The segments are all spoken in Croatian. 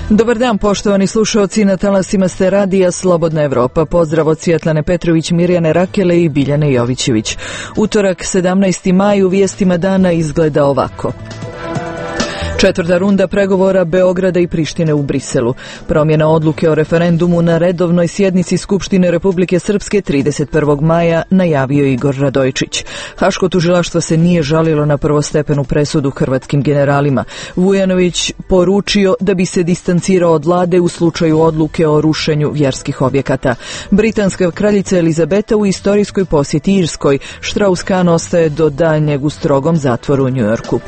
Dobar dan, poštovani slušaoci, na talasima ste radija Slobodna Evropa. Pozdrav od Svjetlane Petrović, Mirjane Rakele i Biljane Jovićević. Utorak, 17. maj, u vijestima dana izgleda ovako. Četvrta runda pregovora Beograda i Prištine u Briselu. Promjena odluke o referendumu na redovnoj sjednici Skupštine Republike Srpske 31. maja najavio Igor Radojičić. Haško tužilaštvo se nije žalilo na prvostepenu presudu hrvatskim generalima. Vujanović poručio da bi se distancirao od vlade u slučaju odluke o rušenju vjerskih objekata. Britanska kraljica Elizabeta u istorijskoj posjeti Irskoj. Strauss-Kahn ostaje do daljnjeg u strogom zatvoru u Njujorku.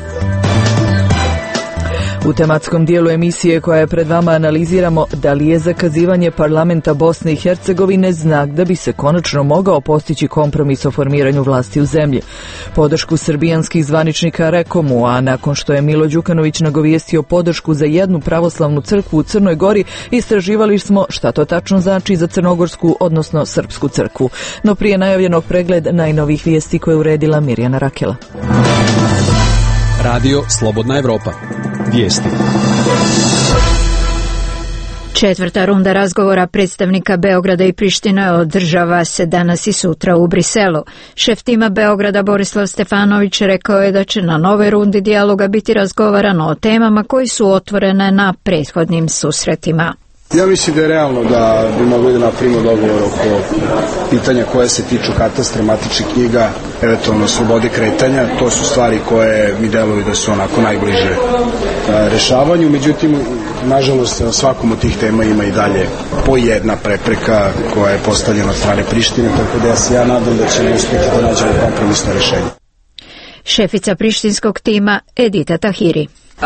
U tematskom dijelu emisije koja je pred vama analiziramo da li je zakazivanje parlamenta Bosne i Hercegovine znak da bi se konačno mogao postići kompromis o formiranju vlasti u zemlji. Podršku srbijanskih zvaničnika rekao mu, a nakon što je Milo Đukanović nagovijestio podršku za jednu pravoslavnu crkvu u Crnoj Gori, istraživali smo šta to tačno znači za crnogorsku, odnosno srpsku crkvu. No prije najavljenog pregled najnovih vijesti koje je uredila Mirjana Rakela. Radio Slobodna Evropa. Vijesti. Četvrta runda razgovora predstavnika Beograda i Prištine održava se danas i sutra u Briselu. Šef tima Beograda Borislav Stefanović rekao je da će na nove rundi dijaloga biti razgovarano o temama koji su otvorene na prethodnim susretima. Ja mislim da je realno da bi mogli da napravimo dogovor oko pitanja koje se tiču katastra, matičnih knjiga, eventualno slobode kretanja. To su stvari koje mi deluju da su onako najbliže rešavanju. Međutim, nažalost, na svakom od tih tema ima i dalje po jedna prepreka koja je postavljena od strane Prištine, tako da ja se nadam da ćemo uspjeti da nađemo kompromisno rešenje. Šefica prištinskog tima Edita Tahiri.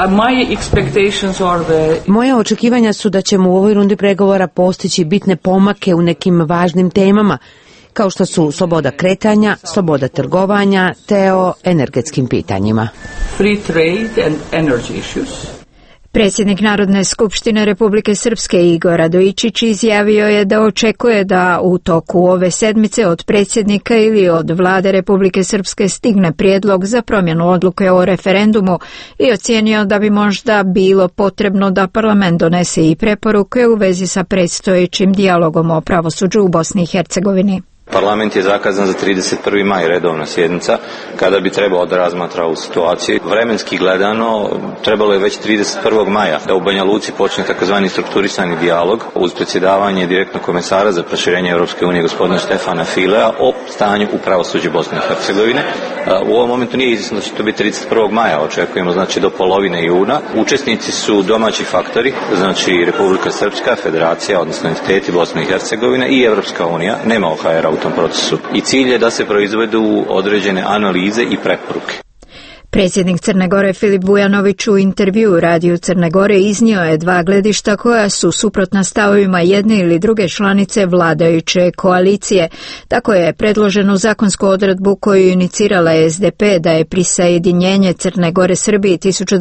Moja očekivanja su da ćemo u ovoj rundi pregovora postići bitne pomake u nekim važnim temama, kao što su sloboda kretanja, sloboda trgovanja, te o energetskim pitanjima. Free trade and energy issues. Predsjednik Narodne skupštine Republike Srpske Igor Radojičić izjavio je da očekuje da u toku ove sedmice od predsjednika ili od vlade Republike Srpske stigne prijedlog za promjenu odluke o referendumu i ocijenio da bi možda bilo potrebno da parlament donese i preporuke u vezi sa predstojećim dijalogom o pravosuđu u Bosni i Hercegovini. Parlament je zakazan za 31. maj, redovna sjednica, kada bi trebao da razmatra ovu situaciju. Vremenski gledano, trebalo je već 31. maja da u Banja Luci počne takozvani strukturisani dijalog uz predsjedavanje direktnog komesara za proširenje Europske unije gospodina Stefana Filea o stanju u pravosuđu Bosne i Hercegovine. U ovom momentu nije izvjesno da će to biti 31. maja, očekujemo znači do polovine juna. Učesnici su domaći faktori, znači Republika Srpska, Federacija, odnosno entiteti Bosne i Hercegovine i Europska unija, nema OHR-a u tom procesu. I cilj je da se proizvedu određene analize i preporuke. Predsjednik Crne Gore Filip Vujanović u intervjuu Radiju Crne Gore iznio je dva gledišta koja su suprotna stavovima jedne ili druge članice vladajuće koalicije. Tako je predloženu zakonsku odredbu koju inicirala SDP da je prisajedinjenje Crne Gore Srbiji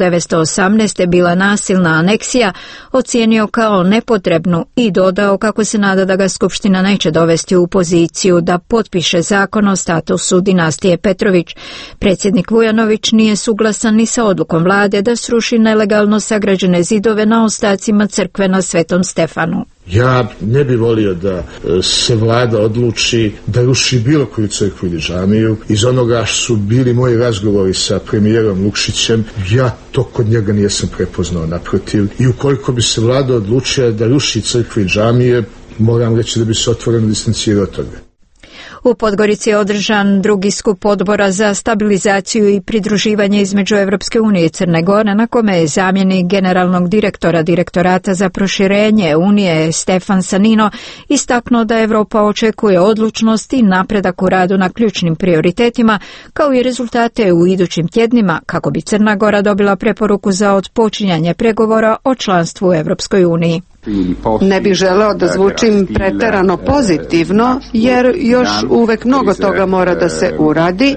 1918. bila nasilna aneksija ocijenio kao nepotrebnu i dodao kako se nada da ga Skupština neće dovesti u poziciju da potpiše zakon o statusu dinastije Petrović. Predsjednik Vujanović nije suglasan ni sa odlukom vlade da sruši nelegalno sagrađene zidove na ostacima crkve na Svetom Stefanu. Ja ne bih volio da se vlada odluči da ruši bilo koju crkvu ili džamiju. Iz onoga što su bili moji razgovori sa premijerom Lukšićem, ja to kod njega nisam prepoznao, naprotiv. I ukoliko bi se vlada odlučila da ruši crkve i džamije, moram reći da bi se otvoreno distancirao od toga. U Podgorici je održan drugi skup odbora za stabilizaciju i pridruživanje između Evropske unije i Crne Gore, na kome je zamjenik generalnog direktora Direktorata za proširenje Unije Stefan Sanino istaknuo da Evropa očekuje odlučnost i napredak u radu na ključnim prioritetima, kao i rezultate u idućim tjednima kako bi Crna Gora dobila preporuku za otpočinjanje pregovora o članstvu u Evropskoj uniji. Ne bih želeo da zvučim preterano pozitivno, jer još uvek mnogo toga mora da se uradi.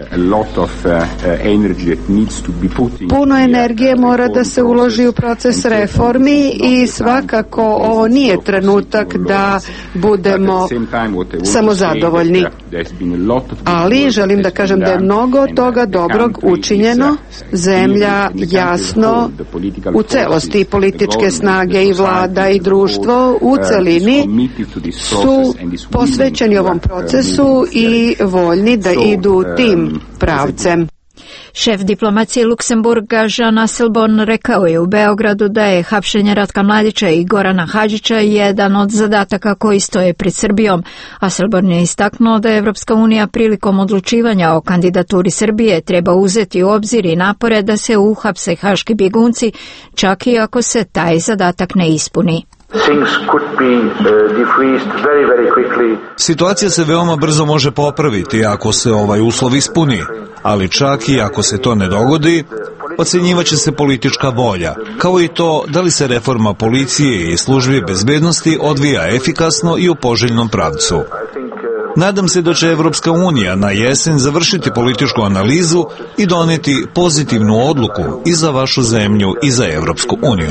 Puno energije mora da se uloži u proces reformi i svakako ovo nije trenutak da budemo samozadovoljni. Ali želim da kažem da je mnogo toga dobrog učinjeno. Zemlja jasno u celosti političke snage i vlada i društvo u celini su posvećeni ovom procesu i voljni da idu tim pravcem. Šef diplomacije Luksemburga Jean Asselborn rekao je u Beogradu da je hapšenje Ratka Mladića i Gorana Hadžića jedan od zadataka koji stoje pred Srbijom. Asselborn je istaknuo da Evropska unija prilikom odlučivanja o kandidaturi Srbije treba uzeti u obzir i napore da se uhapse haški bjegunci, čak i ako se taj zadatak ne ispuni. Situacija se veoma brzo može popraviti ako se ovaj uslov ispuni, ali čak i ako se to ne dogodi, ocjenjivaće se politička volja, kao i to da li se reforma policije i službi bezbednosti odvija efikasno i u poželjnom pravcu. Nadam se da će Evropska unija na jesen završiti političku analizu i doneti pozitivnu odluku i za vašu zemlju i za Evropsku uniju.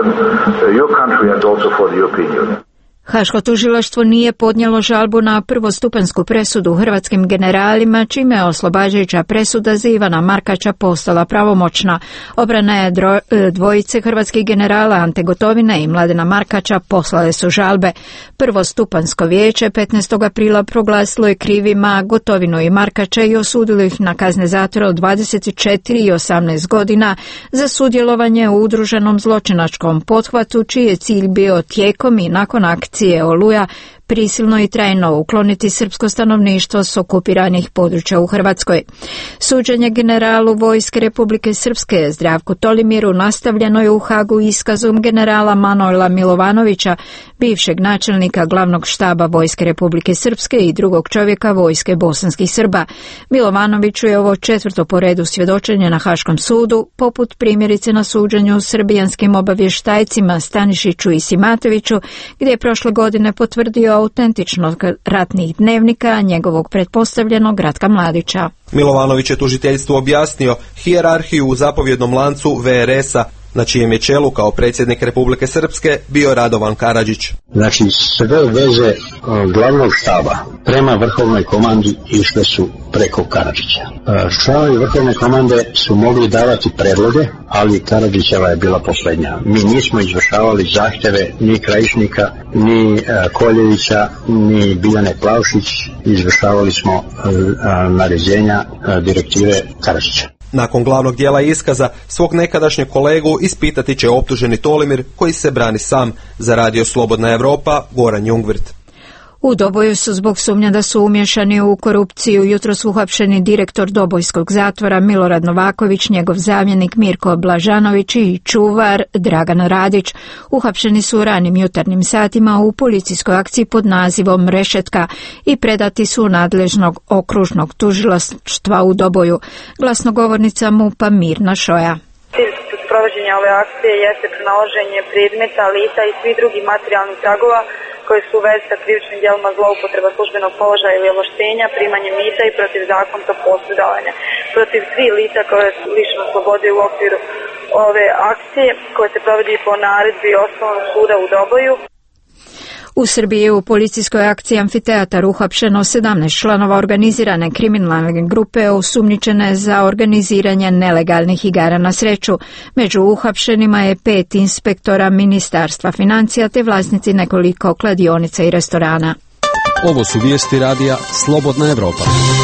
Haško tužilaštvo nije podnijelo žalbu na prvostupansku presudu hrvatskim generalima, čime je oslobađajuća presuda za Ivana Markača postala pravomoćna. Obrana je dvojice hrvatskih generala Ante Gotovine i Mladena Markača poslale su žalbe. Prvostupansko vijeće 15. aprila proglasilo je krivima Gotovinu i Markača i osudilo ih na kazne zatvora od 24 i 18 godina za sudjelovanje u udruženom zločinačkom pothvatu, čiji je cilj bio tijekom i nakon akcije Oluja prisilno i trajno ukloniti srpsko stanovništvo s okupiranih područja u Hrvatskoj. Suđenje generalu Vojske Republike Srpske Zdravku Tolimiru nastavljeno je u Hagu iskazom generala Manojla Milovanovića, bivšeg načelnika glavnog štaba Vojske Republike Srpske i drugog čovjeka Vojske bosanskih Srba. Milovanoviću je ovo 4. po redu svjedočenje na Haškom sudu, poput primjerice na suđenju srbijanskim obavještajcima Stanišiću i Simatoviću, gdje je prošle godine potvrdio autentičnog ratnih dnevnika njegovog pretpostavljenog Ratka Mladića. Milovanović je tužiteljstvu objasnio hijerarhiju u zapovjednom lancu VRS-a, na čijem je čelu kao predsjednik Republike Srpske bio Radovan Karadžić. Znači sve veze glavnog štaba prema vrhovnoj komandi išle su preko Karadžića. Članovi vrhovne komande su mogli davati predloge, ali Karadžićeva je bila posljednja. Mi nismo izvršavali zahtjeve ni Krajišnika, ni Koljevića, ni Biljane Plavšić, izvršavali smo naređenja direktive Karadžića. Nakon glavnog dijela iskaza, svog nekadašnjeg kolegu ispitati će optuženi Tolimir, koji se brani sam. Za Radio Slobodna Evropa, Goran Jungvirt. U Doboju su zbog sumnja da su umješani u korupciju jutros uhapšeni direktor Dobojskog zatvora Milorad Novaković, njegov zamjenik Mirko Blažanović i čuvar Dragan Radić. Uhapšeni su u ranim jutarnjim satima u policijskoj akciji pod nazivom Rešetka i predati su nadležnog okružnog tužilaštva u Doboju. Glasnogovornica MUP-a Mirna Šoja. Cilj provođenja ove akcije jeste pronalaženje predmeta, lica i svih drugih materijalnih tragova koje su u vezi sa krivičnim djelima zloupotreba službenog položaja ili ovlaštenja, primanje mita i protivzakonitog posredovanja. Protiv svih lica koje su lišene slobode u okviru ove akcije, koje se provodi po naredbi Osnovnog suda u Doboju. U Srbiji je u policijskoj akciji Amfiteatar uhapšeno 17 članova organizirane kriminalne grupe osumnjičene za organiziranje nelegalnih igara na sreću. Među uhapšenima je 5 inspektora Ministarstva financija te vlasnici nekoliko kladionica i restorana. Ovo su vijesti radija Slobodna Evropa.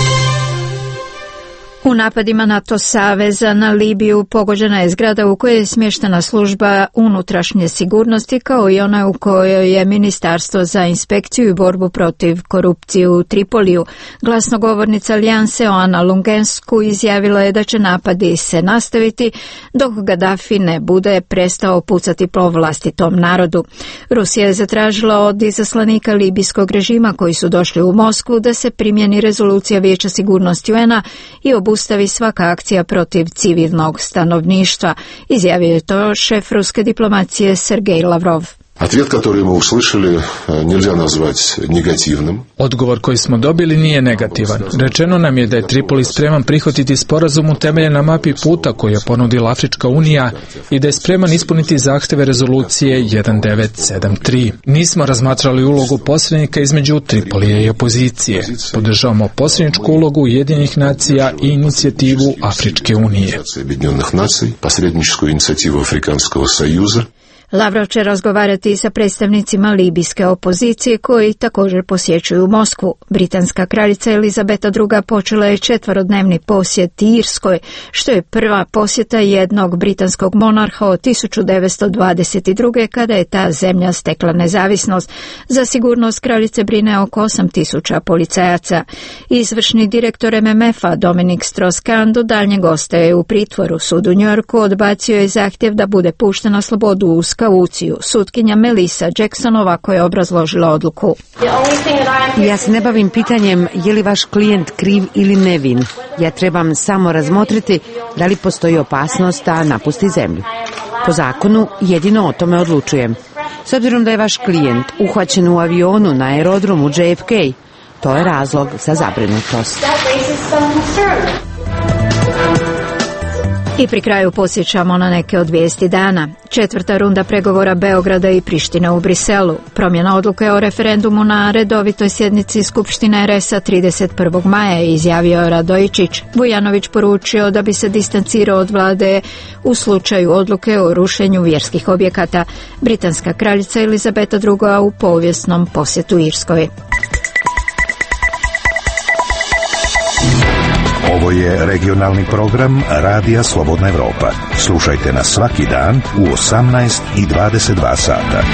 U napadima NATO saveza na Libiju pogođena je zgrada u kojoj je smještena služba unutrašnje sigurnosti, kao i ona u kojoj je Ministarstvo za inspekciju i borbu protiv korupcije u Tripoliju. Glasnogovornica Alijanse Oana Lungensku izjavila je da će napadi se nastaviti dok Gaddafi ne bude prestao pucati po vlastitom narodu. Rusija je zatražila od izaslanika libijskog režima koji su došli u Moskvu da se primjeni rezolucija Vijeća sigurnosti UN-a i obustavi svaka akcija protiv civilnog stanovništva. Izjavio je to šef ruske diplomacije Sergej Lavrov. Ответ, который мы услышали, нельзя назвать негативным. Odgovor koji smo dobili nije negativan. Rečeno nam je da je Tripoli spreman prihvatiti sporazum utemeljen na mapi puta koju je ponudila Afrička unija i da je spreman ispuniti zahteve rezolucije 1973. Nismo razmatrali ulogu posrednika između Tripolija i opozicije. Podržavamo posredničku ulogu Ujedinjenih nacija i inicijativu Afričke unije. Посредническую инициативу Африканского союза. Lavrov će razgovarati sa predstavnicima libijske opozicije koji također posjećuju Moskvu. Britanska kraljica Elizabeta II. Počela je 4-dnevni posjet Irskoj, što je prva posjeta jednog britanskog monarha od 1922. kada je ta zemlja stekla nezavisnost. Za sigurnost kraljice brine oko 8.000 policajaca. Izvršni direktor MMF-a Dominic Strauss-Kahn do daljnjeg ostaje u pritvoru. Sud u Njujorku odbacio je zahtjev da bude pušten na slobodu uz kauciju. Sutkinja Melissa Jackson ovako je obrazložila odluku. Ja se ne bavim pitanjem je li vaš klijent kriv ili nevin. Ja trebam samo razmotriti da li postoji opasnost da napusti zemlju. Po zakonu jedino o tome odlučujem. S obzirom da je vaš klijent uhvaćen u avionu na aerodromu JFK, to je razlog za zabrinutost. I pri kraju podsjećamo na neke od vijesti dana. 4. runda pregovora Beograda i Prištine u Briselu. Promjena odluke o referendumu na redovitoj sjednici Skupštine RS-a 31. maja je izjavio Radojičić. Vujanović poručio da bi se distancirao od vlade u slučaju odluke o rušenju vjerskih objekata. Britanska kraljica Elizabeta II. U povijesnom posjetu Irskoj. Ovo je regionalni program Radija Slobodna Evropa. Slušajte nas svaki dan u 18 i 22 sata.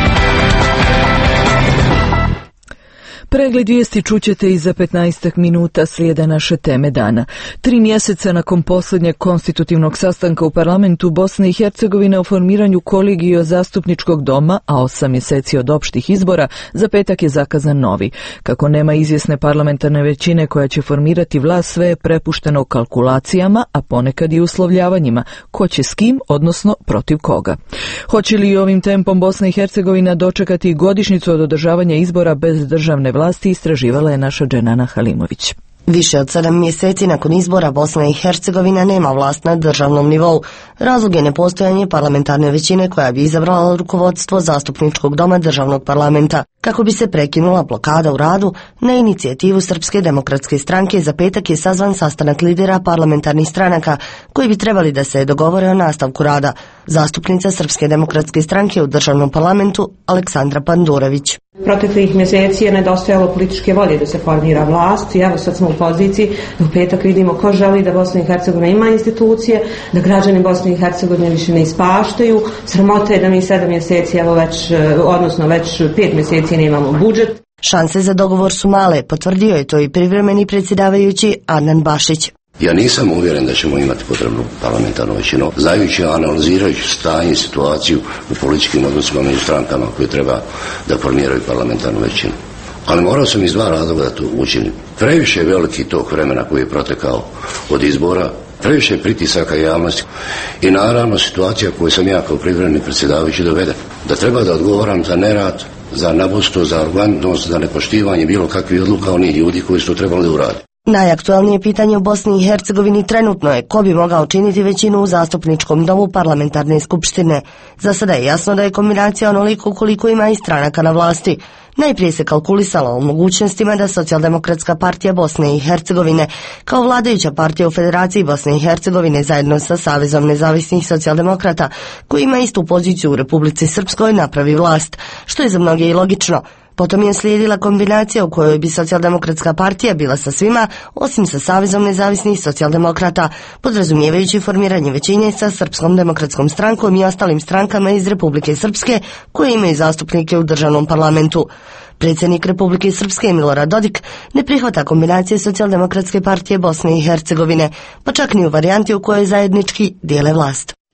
Pregled vijesti čućete i za 15 minuta, slijede naše teme dana. 3 mjeseca nakon posljednjeg konstitutivnog sastanka u parlamentu Bosne i Hercegovine o formiranju kolegija zastupničkog doma, a 8 mjeseci od opštih izbora, za petak je zakazan novi. Kako nema izvjesne parlamentarne većine koja će formirati vlast, sve je prepušteno kalkulacijama, a ponekad i uslovljavanjima. Ko će s kim, odnosno protiv koga. Hoće li ovim tempom Bosna i Hercegovina dočekati godišnjicu od održavanja izbora bez državne vlasti, istraživala je naša Dženana Halimović. Više od 7 mjeseci nakon izbora Bosna i Hercegovina nema vlast na državnom nivou. Razlog je nepostojanje parlamentarne većine koja bi izabrala rukovodstvo zastupničkog doma državnog parlamenta. Kako bi se prekinula blokada u radu, na inicijativu Srpske demokratske stranke za petak je sazvan sastanak lidera parlamentarnih stranaka koji bi trebali da se dogovore o nastavku rada. Zastupnica Srpske demokratske stranke u državnom parlamentu Aleksandra Pandurević. Proteklih mjeseci je nedostajalo političke volje da se formira vlast i evo sad smo u poziciji da u petak vidimo ko želi da Bosna i Hercegovina ima institucije, da građani Bosne i Hercegovine više ne ispaštaju. Sramota je da mi 7 mjeseci, evo već 5 mjeseci nemamo budžet. Šanse za dogovor su male, potvrdio je to i privremeni predsjedavajući Adnan Bašić. Ja nisam uvjeren da ćemo imati potrebnu parlamentarnu većinu, znajući, analizirajući stanje i situaciju u političkim odnosima među strankama koje treba da formiraju parlamentarnu većinu. Ali morao sam iz 2 razloga da to učinim. Previše je veliki tok vremena koji je protekao od izbora, previše pritisaka javnosti i naravno situacija koju sam ja kao privremeni predsjedavajući doveden. Da treba da odgovaram za nerad, za nabustu, za arogantnost, za nepoštivanje bilo kakvih odluka onih ljudi koji su to trebali da urade. Najaktualnije pitanje u Bosni i Hercegovini trenutno je ko bi mogao činiti većinu u zastupničkom domu parlamentarne skupštine. Za sada je jasno da je kombinacija onoliko koliko ima i stranaka na vlasti. Najprije se kalkulisalo o mogućnostima da Socijaldemokratska partija Bosne i Hercegovine kao vladajuća partija u Federaciji Bosne i Hercegovine zajedno sa Savezom nezavisnih socijaldemokrata koji ima istu poziciju u Republici Srpskoj napravi vlast, što je za mnoge i logično. Potom je slijedila kombinacija u kojoj bi Socijaldemokratska partija bila sa svima, osim sa Savezom nezavisnih socijaldemokrata, podrazumijevajući formiranje većine sa Srpskom demokratskom strankom i ostalim strankama iz Republike Srpske koje imaju zastupnike u državnom parlamentu. Predsjednik Republike Srpske Milorad Dodik ne prihvata kombinacije Socijaldemokratske partije Bosne i Hercegovine, pa čak ni u varijanti u kojoj zajednički dijele vlast.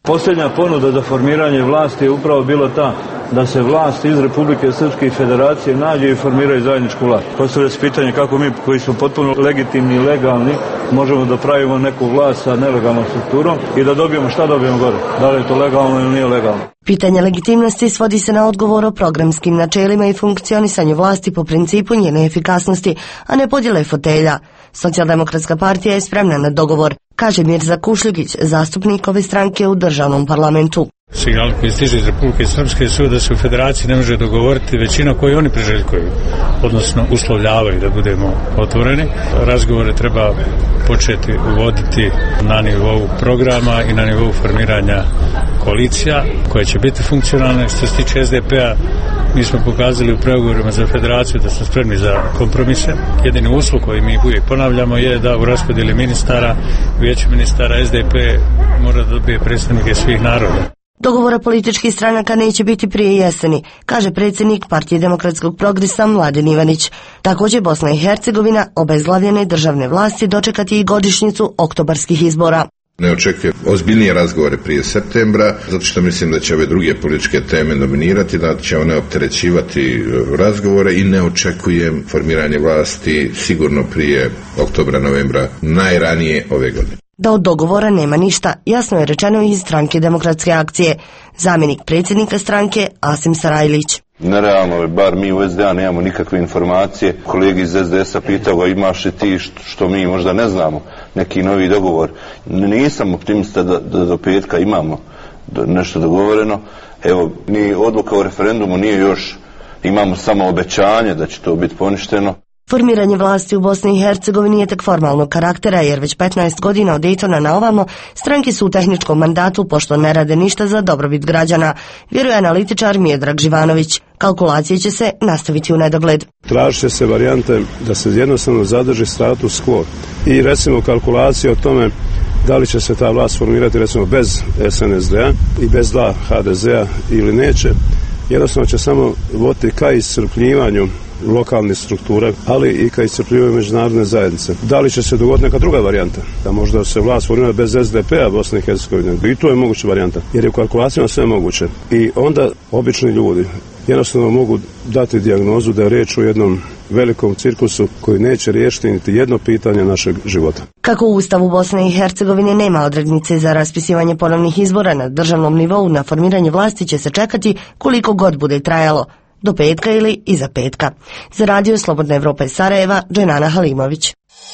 Posljednja ponuda za formiranje vlasti je upravo bila ta da se vlast iz Republike Srpske i Federacije nađe i formiraju zajedničku vlast. Postavlja se pitanje kako mi koji smo potpuno legitimni i legalni možemo da pravimo neku vlast sa nelegalnom strukturom i da dobijemo šta dobijemo gore. Da li je to legalno ili nije legalno. Pitanje legitimnosti svodi se na odgovor o programskim načelima i funkcionisanju vlasti po principu njene efikasnosti, a ne podjele fotelja. Socijaldemokratska partija je spremna na dogovor, kaže Mirza Kušljugić, zastupnik ove stranke u državnom parlamentu. Signal koji stiže iz Republike Srpske su da se u federaciji ne može dogovoriti većina koju oni priželjkuju, odnosno uslovljavaju da budemo otvoreni. Razgovore treba početi uvoditi na nivou programa i na nivou formiranja koalicija koje će biti funkcionalne. Što se tiče SDP-a, mi smo pokazali u pregovorima za federaciju da smo spremni za kompromise. Jedini uslov koji mi uvijek ponavljamo je da u raspodjeli ministara, u vijeću ministara SDP mora da dobije predstavnike svih naroda. Dogovora političkih stranaka neće biti prije jeseni, kaže predsjednik Partije demokratskog progresa Mladen Ivanić. Također Bosna i Hercegovina, obezglavljene državne vlasti, dočekati i godišnjicu oktobarskih izbora. Ne očekujem ozbiljnije razgovore prije septembra, zato što mislim da će ove druge političke teme dominirati, da će one opterećivati razgovore i ne očekujem formiranje vlasti sigurno prije oktobra, novembra, najranije ove godine. Da od dogovora nema ništa, jasno je rečeno iz stranke Demokratske akcije. Zamjenik predsjednika stranke Asim Sarajlić. Nerealno je, bar mi u SDA nemamo nikakve informacije. Kolegi iz SDS-a pitao ga imaš li ti što mi možda ne znamo, neki novi dogovor. Nisam optimista da do petka imamo nešto dogovoreno. Evo, ni odluka o referendumu nije još, imamo samo obećanje da će to biti poništeno. Formiranje vlasti u Bosni i Hercegovini je tek formalnog karaktera, jer već 15 godina od Daytona na ovamo stranke su u tehničkom mandatu pošto ne rade ništa za dobrobit građana, vjeruje analitičar Miodrag Živanović. Kalkulacije će se nastaviti u nedogled. Traži će se varijante da se jednostavno zadrži status quo i recimo kalkulacije o tome da li će se ta vlast formirati recimo bez SNSD-a i bez dva HDZ-a ili neće. Jednostavno će samo voditi ka iscrpljivanju lokalnih struktura, ali i ka iscrpljivanju međunarodne zajednice. Da li će se dogoditi neka druga varijanta? Da možda se vlast formira bez SDP-a Bosne i Hercegovine. I to je moguća varijanta, jer je u kalkulacijama sve moguće. I onda obični ljudi jednostavno mogu dati dijagnozu da je riječ o jednom velikom cirkusu koji neće riješiti niti jedno pitanje našeg života. Kako u Ustavu Bosne i Hercegovine nema odrednice za raspisivanje ponovnih izbora na državnom nivou, na formiranje vlasti će se čekati koliko god bude trajalo. Do petka ili iza petka. Za radio Slobodna Evropa iz Sarajeva, Dženana Halimović.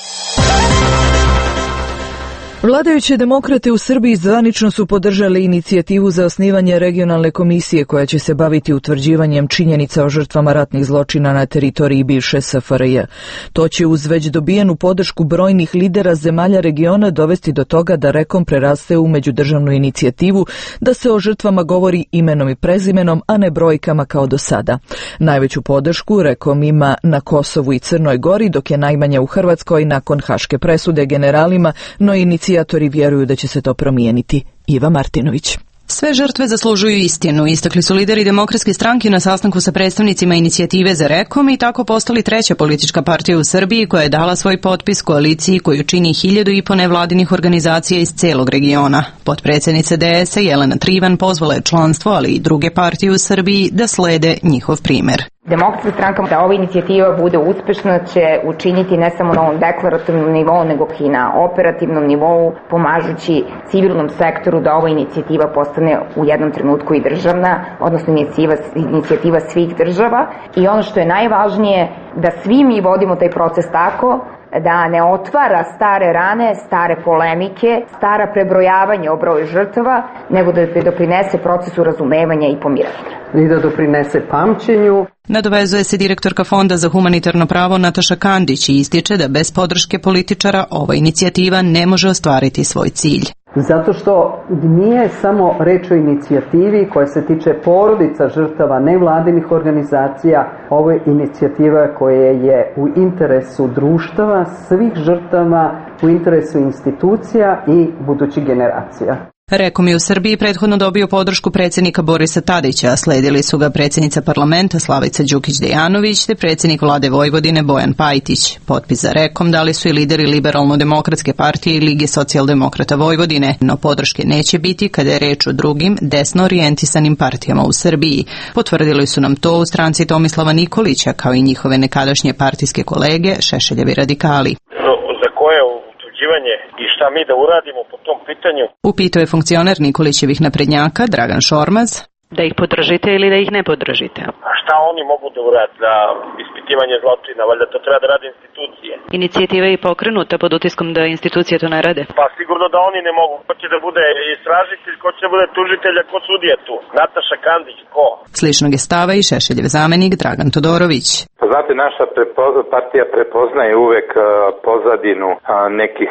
Vladajuće demokrate u Srbiji zvanično su podržali inicijativu za osnivanje regionalne komisije koja će se baviti utvrđivanjem činjenica o žrtvama ratnih zločina na teritoriji bivše SFRJ. To će uz već dobijenu podršku brojnih lidera zemalja regiona dovesti do toga da REKOM preraste u međudržavnu inicijativu, da se o žrtvama govori imenom i prezimenom, a ne brojkama kao do sada. Najveću podršku REKOM ima na Kosovu i Crnoj Gori, dok je najmanja u Hrvatskoj nakon haške presude generalima, no inicijatori vjeruju da će se to promijeniti. Iva Martinović. Sve žrtve zaslužuju istinu, istakli su lideri Demokratske stranke na sastanku sa predstavnicima inicijative za REKOM i tako postali treća politička partija u Srbiji koja je dala svoj potpis koaliciji koju čini 1.500 nevladinih organizacija iz celog regiona. Potpredsjednica DS-a Jelena Trivan pozvala je članstvo, ali i druge partije u Srbiji da slede njihov primjer. Demokratska stranka da ova inicijativa bude uspešna će učiniti ne samo na ovom deklarativnom nivou, nego i na operativnom nivou, pomažući civilnom sektoru da ova inicijativa postane u jednom trenutku i državna, odnosno inicijativa svih država. I ono što je najvažnije, da svi mi vodimo taj proces tako da ne otvara stare rane, stare polemike, stara prebrojavanja o broju žrtava, nego da doprinese procesu razumevanja i pomirenja. I da doprinese pamćenju. Nadovezuje se direktorka Fonda za humanitarno pravo Nataša Kandić i ističe da bez podrške političara ova inicijativa ne može ostvariti svoj cilj. Zato što nije samo reč o inicijativi koja se tiče porodica žrtava nevladinih organizacija, ovo je inicijativa koja je u interesu društava, svih žrtava, u interesu institucija i budućih generacija. Rekom je u Srbiji prethodno dobio podršku predsjednika Borisa Tadića, a sledili su ga predsjednica parlamenta Slavica Đukić-Dejanović te predsjednik vlade Vojvodine Bojan Pajtić. Potpis za Rekom dali su i lideri Liberalno-demokratske partije i Lige socijaldemokrata Vojvodine, no podrške neće biti kada je reč o drugim desno orijentisanim partijama u Srbiji. Potvrdili su nam to u stranci Tomislava Nikolića, kao i njihove nekadašnje partijske kolege Šešeljevi radikali. Za koje utvrđivanje i šta mi da uradimo po tom pitanju? Upitao je funkcioner Nikolićevih naprednjaka Dragan Šormaz. Da ih podržite ili da ih ne podržite? A šta oni mogu da urade za ispitivanje zločina? Valjda to treba da rade institucije. Inicijativa je pokrenuta pod utiskom da institucije to ne rade. Pa sigurno da oni ne mogu. Ko će da bude istražitelj, ko će da bude tužitelj, ko sudija tu? Nataša Kandić, ko? Sličnog je stava i Šešeljev zamenik Dragan Todorović. Pa znate, naša partija prepoznaje uvek pozadinu nekih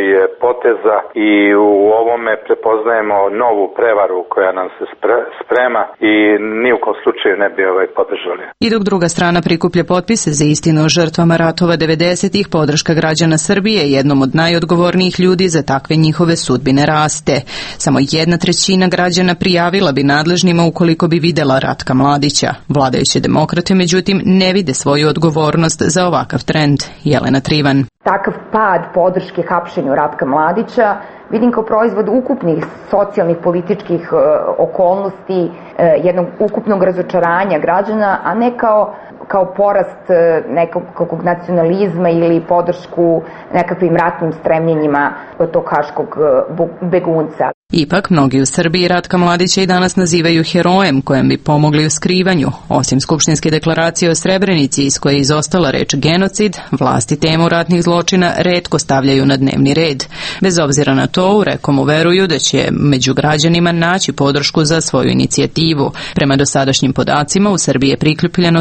poteza i u ovome prepoznajemo novu prevaru koja nam se sprema i ni u kom slučaju ne bi podržali. I dok druga strana prikuplja potpise za istinu o žrtvama ratova 90-ih, podrška građana Srbije jednom od najodgovornijih ljudi za takve njihove sudbine raste. Samo 1/3 građana prijavila bi nadležnima ukoliko bi videla Ratka Mladića. Vladajuće demokrate, međutim, ne vide svoju odgovornost za ovakav trend. Jelena Trivan. Takav pad podrške hapšenju Ratka Mladića vidim kao proizvod ukupnih socijalnih, političkih okolnosti, jednog ukupnog razočaranja građana, a ne kao porast nekog nacionalizma ili podršku nekakvim ratnim stremljenjima tog haškog begunca. Ipak, mnogi u Srbiji Ratka Mladića i danas nazivaju herojem kojem bi pomogli u skrivanju. Osim Skupštinske deklaracije o Srebrenici iz koje je izostala reč genocid, vlasti temu ratnih zločina retko stavljaju na dnevni red. Bez obzira na to, u Rekomu veruju da će među građanima naći podršku za svoju inicijativu. Prema dosadašnjim podacima, u Srbiji je prikupljeno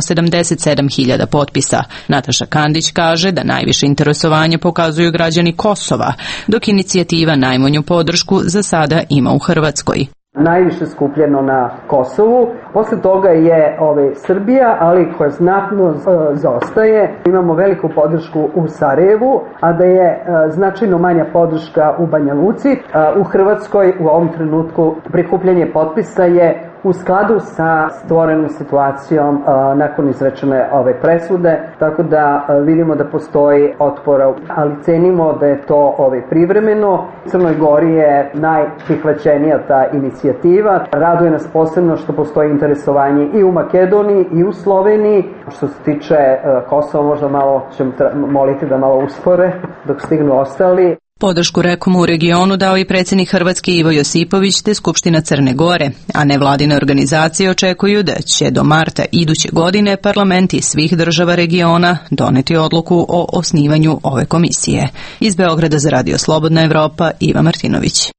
77.000 potpisa. Nataša Kandić kaže da najviše interesovanje pokazuju građani Kosova, dok inicijativa najmanju podršku za sada ima u Hrvatskoj. Najviše skupljeno na Kosovu, posle toga je Srbija, ali koja znatno zaostaje. Imamo veliku podršku u Sarajevu, a da je značajno manja podrška u Banja Luci. U Hrvatskoj u ovom trenutku prikupljanje potpisa je u skladu sa stvorenom situacijom nakon izrečene ove presude, tako da vidimo da postoji otpora, ali cenimo da je to privremeno. U Crnoj Gori je najprihvaćenija ta inicijativa. Raduje nas posebno što postoji interesovanje i u Makedoniji i u Sloveniji. Što se tiče Kosova, možda malo ćemo moliti da malo uspore dok stignu ostali. Podršku Rekomu u regionu dao i predsjednik Hrvatske Ivo Josipović te Skupština Crne Gore, a nevladine organizacije očekuju da će do marta iduće godine parlamenti svih država regiona doneti odluku o osnivanju ove komisije. Iz Beograda za Radio Slobodna Evropa, Iva Martinović.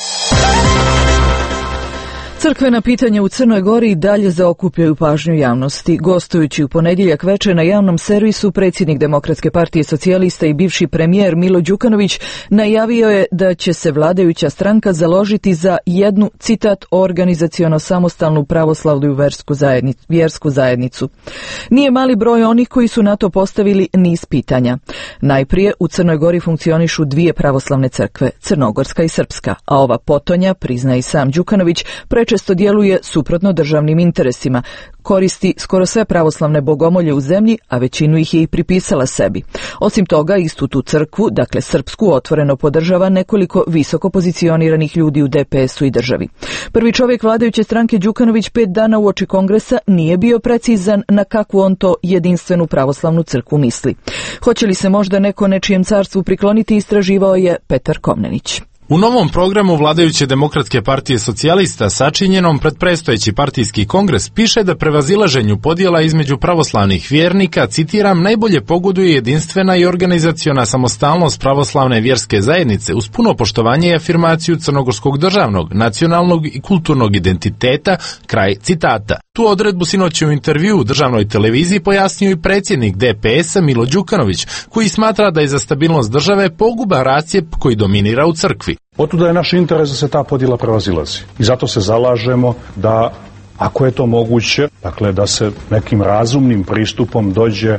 Crkvena pitanja u Crnoj Gori i dalje zaokupljaju pažnju javnosti. Gostujući u ponedjeljak večer na javnom servisu, predsjednik Demokratske partije socijalista i bivši premijer Milo Đukanović najavio je da će se vladajuća stranka založiti za jednu, citat, organizaciono samostalnu pravoslavnu vjersku zajednicu. Nije mali broj onih koji su na to postavili niz pitanja. Najprije, u Crnoj Gori funkcionišu dvije pravoslavne crkve, crnogorska i srpska, a ova potonja, prizna i sam Đukanović, prečesto djeluje suprotno državnim interesima, koristi skoro sve pravoslavne bogomolje u zemlji, a većinu ih je i pripisala sebi. Osim toga, istu tu crkvu, dakle srpsku, otvoreno podržava nekoliko visoko pozicioniranih ljudi u DPS-u i državi. Prvi čovjek vladajuće stranke Đukanović 5 dana uoči kongresa nije bio precizan na kakvu on to jedinstvenu pravoslavnu crkvu misli. Hoće li se možda neko nečijem carstvu prikloniti, istraživao je Petar Komnenić. U novom programu vladajuće Demokratske partije socijalista, sačinjenom pred predstojeći partijski kongres, piše da prevazilaženju podjela između pravoslavnih vjernika, citiram, najbolje pogoduje jedinstvena i organizaciona samostalnost pravoslavne vjerske zajednice uz puno poštovanje i afirmaciju crnogorskog državnog, nacionalnog i kulturnog identiteta, kraj citata. Tu odredbu sinoć u intervju u državnoj televiziji pojasnio i predsjednik DPS-a Milo Đukanović, koji smatra da je za stabilnost države poguban rascijep koji dominira u crkvi. Otuda je naš interes da se ta podjela prevazilazi. I zato se zalažemo da, ako je to moguće, dakle da se nekim razumnim pristupom dođe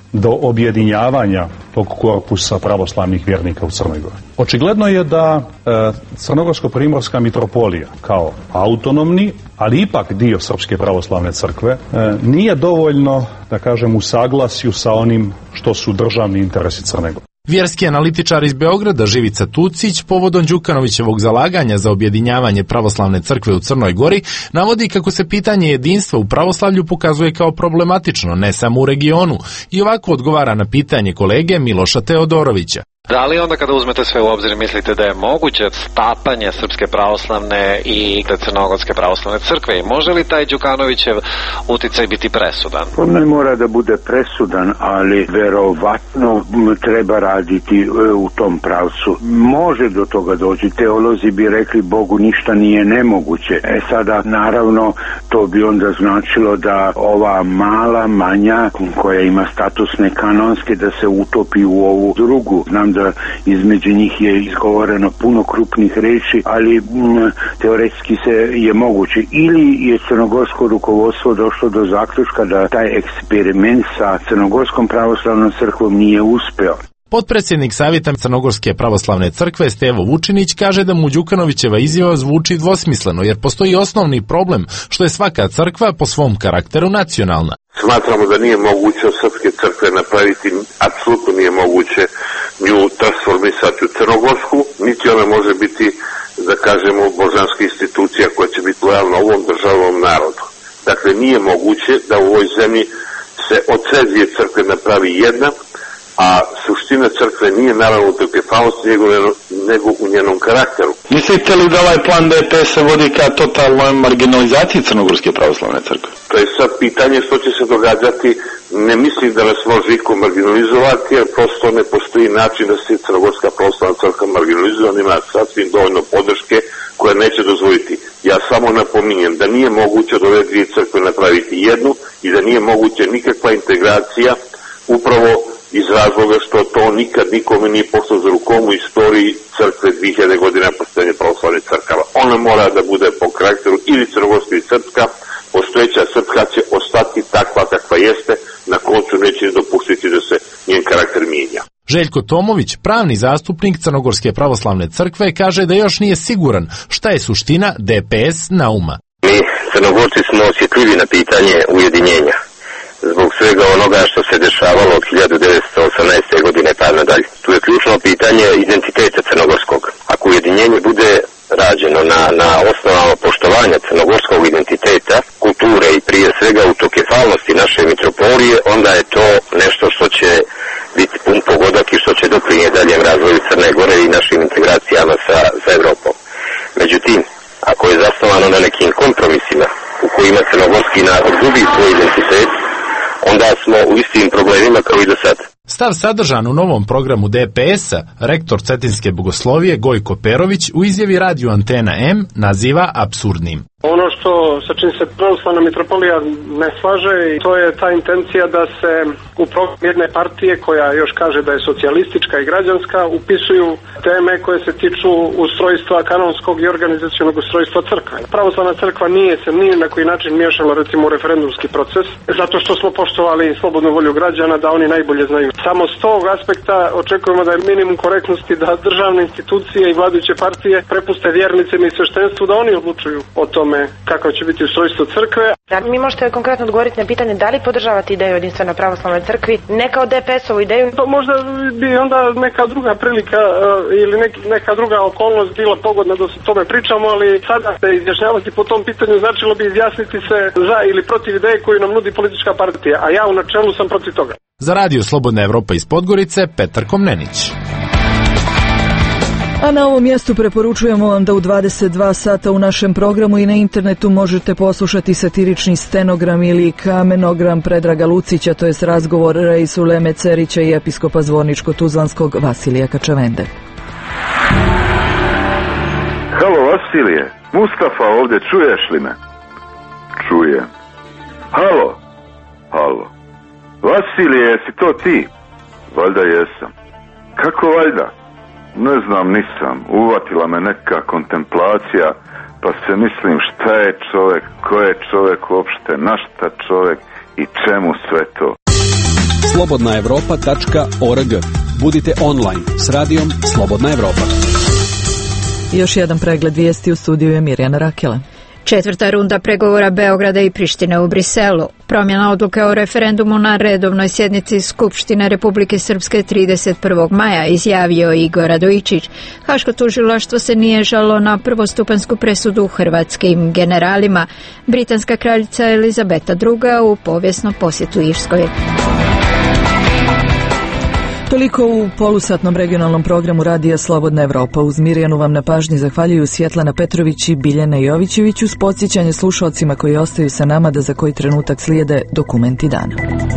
do objedinjavanja tog korpusa pravoslavnih vjernika u Crnoj Gori. Očigledno je da Crnogorsko-primorska mitropolija kao autonomni, ali ipak dio Srpske pravoslavne crkve, nije dovoljno, da kažem, u saglasju sa onim što su državni interesi Crne Gore. Vjerski analitičar iz Beograda Živica Tucić povodom Đukanovićevog zalaganja za objedinjavanje pravoslavne crkve u Crnoj Gori navodi kako se pitanje jedinstva u pravoslavlju pokazuje kao problematično, ne samo u regionu, i ovako odgovara na pitanje kolege Miloša Teodorovića. Da li onda kada uzmete sve u obzir mislite da je moguće stapanje Srpske pravoslavne i Crnogorske pravoslavne crkve i može li taj Đukanovićev uticaj biti presudan? On ne mora da bude presudan, ali verovatno treba raditi u tom pravcu. Može do toga doći. Teolozi bi rekli Bogu ništa nije nemoguće. Sada naravno to bi onda značilo da ova manja koja ima status nekanonske da se utopi u ovu drugu. Znam da između njih je izgovoreno puno krupnih reči, ali teoretski je moguće. Ili je crnogorsko rukovodstvo došlo do zaključka da taj eksperiment sa Crnogorskom pravoslavnom crkvom nije uspeo. Potpredsjednik Savjeta Crnogorske pravoslavne crkve Stevo Vučinić kaže da mu Đukanovićeva izjava zvuči dvosmisleno, jer postoji osnovni problem što je svaka crkva po svom karakteru nacionalna. Smatramo da nije moguće od Srpske crkve napraviti, apsolutno nije moguće nju transformisati u Crnogorsku, niti ona može biti, da kažemo, božanska institucija koja će biti lojalna ovom državom narodu. Dakle, nije moguće da u ovoj zemlji se od sve dvije crkve napravi jedna, a suština crkve nije naravno u autokefalnosti nego u njenom karakteru. Mislite li da ovaj plan DPS-a vodi ka totalnoj marginalizaciji Crnogorske pravoslavne crkve? To je sad pitanje što će se događati. Ne mislim da nas može iko marginalizovati, jer prosto ne postoji način da se Crnogorska pravoslavna crkva marginalizuje. On ima sasvim dovoljno podrške koja neće dozvoliti. Ja samo napominjem da nije moguće od ove dvije crkve napraviti jednu i da nije moguće nikakva integracija upravo iz razloga što to nikad nikome nije pošlo za rukom u istoriji crkve 2000 godina postojanja pravoslavnih crkava. Ona mora da bude po karakteru ili crnogorska ili srpska, postojeća srpska će ostati takva kakva jeste, na koncu neće dopustiti da se njen karakter mijenja. Željko Tomović, pravni zastupnik Crnogorske pravoslavne crkve, kaže da još nije siguran šta je suština DPS nauma. Mi Crnogorci smo osjetljivi na pitanje ujedinjenja. Zbog svega onoga što se dešavalo od 1918. godine pa nadalje. Tu je ključno pitanje identiteta crnogorskog. Ako ujedinjenje bude rađeno na osnovama poštovanja crnogorskog identiteta, kulture i prije svega autokefalnosti naše mitropolije, onda je to nešto što će biti pun pogodak i što će doprinijeti daljem razvoju Crne Gore i našim integracijama sa Evropom. Međutim, ako je zasnovano na nekim kompromisima u kojima crnogorski narod gubi svoj identitet, onda smo u istim problemima kao i do sad. Stav sadržan u novom programu DPS-a, rektor Cetinske bogoslovije Gojko Perović u izjavi radiju Antena M naziva apsurdnim. Ono sa čim se pravoslavna mitropolija ne slaže, i to je ta intencija da se u program jedne partije koja još kaže da je socijalistička i građanska upisuju teme koje se tiču ustrojstva kanonskog i organizacionog ustrojstva crkve. Pravoslavna crkva nije se ni na koji način miješala recimo u referendumski proces, zato što smo poštovali slobodnu volju građana da oni najbolje znaju. Samo s tog aspekta očekujemo da je minimum korektnosti da državne institucije i vladajuće partije prepuste vjernicima i sveštenstvu da oni odlučuju o tome kako će biti ustrojstvo crkve. Da mi možete konkretno odgovoriti na pitanje da li podržavate ideju jedinstvenoj pravoslavnoj crkvi, ne kao DPS-ovu ideju? To možda bi onda neka druga prilika ili neka druga okolnost bila pogodna da se o tome pričamo, ali sada se izjašnjavati po tom pitanju značilo bi izjasniti se za ili protiv ideje koju nam nudi politička partija, a ja u načelu sam protiv toga. Za radio Slobodna Evropa iz Podgorice, Petar Komnenić. A na ovom mjestu preporučujemo vam da u 22 sata u našem programu i na internetu možete poslušati satirični stenogram ili kamenogram Predraga Lucića, to je razgovor Reisuleme Cerića i episkopa Zvorničko-Tuzlanskog Vasilija Kačavende. Halo Vasilije, Mustafa ovdje, čuješ li me? Čujem. Halo? Halo. Vasilije, jesi to ti? Valjda jesam. Kako valjda? Ne znam, nisam. Uvatila me neka kontemplacija, pa se mislim šta je čovjek, ko je čovjek uopšte, na šta čovjek i čemu sve to. slobodnaevropa.org. Budite online s radijom Slobodna Evropa. Još jedan pregled vijesti, u studiju je Mirjana Rakela. Četvrta runda pregovora Beograda i Prištine u Briselu. Promjena odluke o referendumu na redovnoj sjednici Skupštine Republike Srpske 31. maja, izjavio Igor Radojičić. Haško tužilaštvo se nije žalo na prvostupansku presudu hrvatskim generalima. Britanska kraljica Elizabeta II. U povijesnom posjetu Irskoj. Toliko u polusatnom regionalnom programu Radija Slobodna Evropa. Uz Mirjanu vam na pažnji zahvaljuju Svjetlana Petrović i Biljana Jovićević, uz podsjećanje slušalcima koji ostaju sa nama da za koji trenutak slijede dokumenti dana.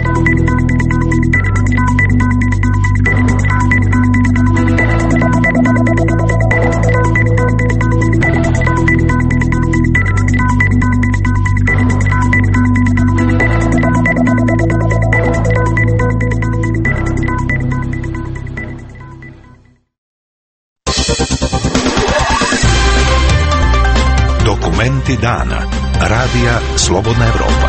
Dokumenti dana. Radija Slobodna Evropa.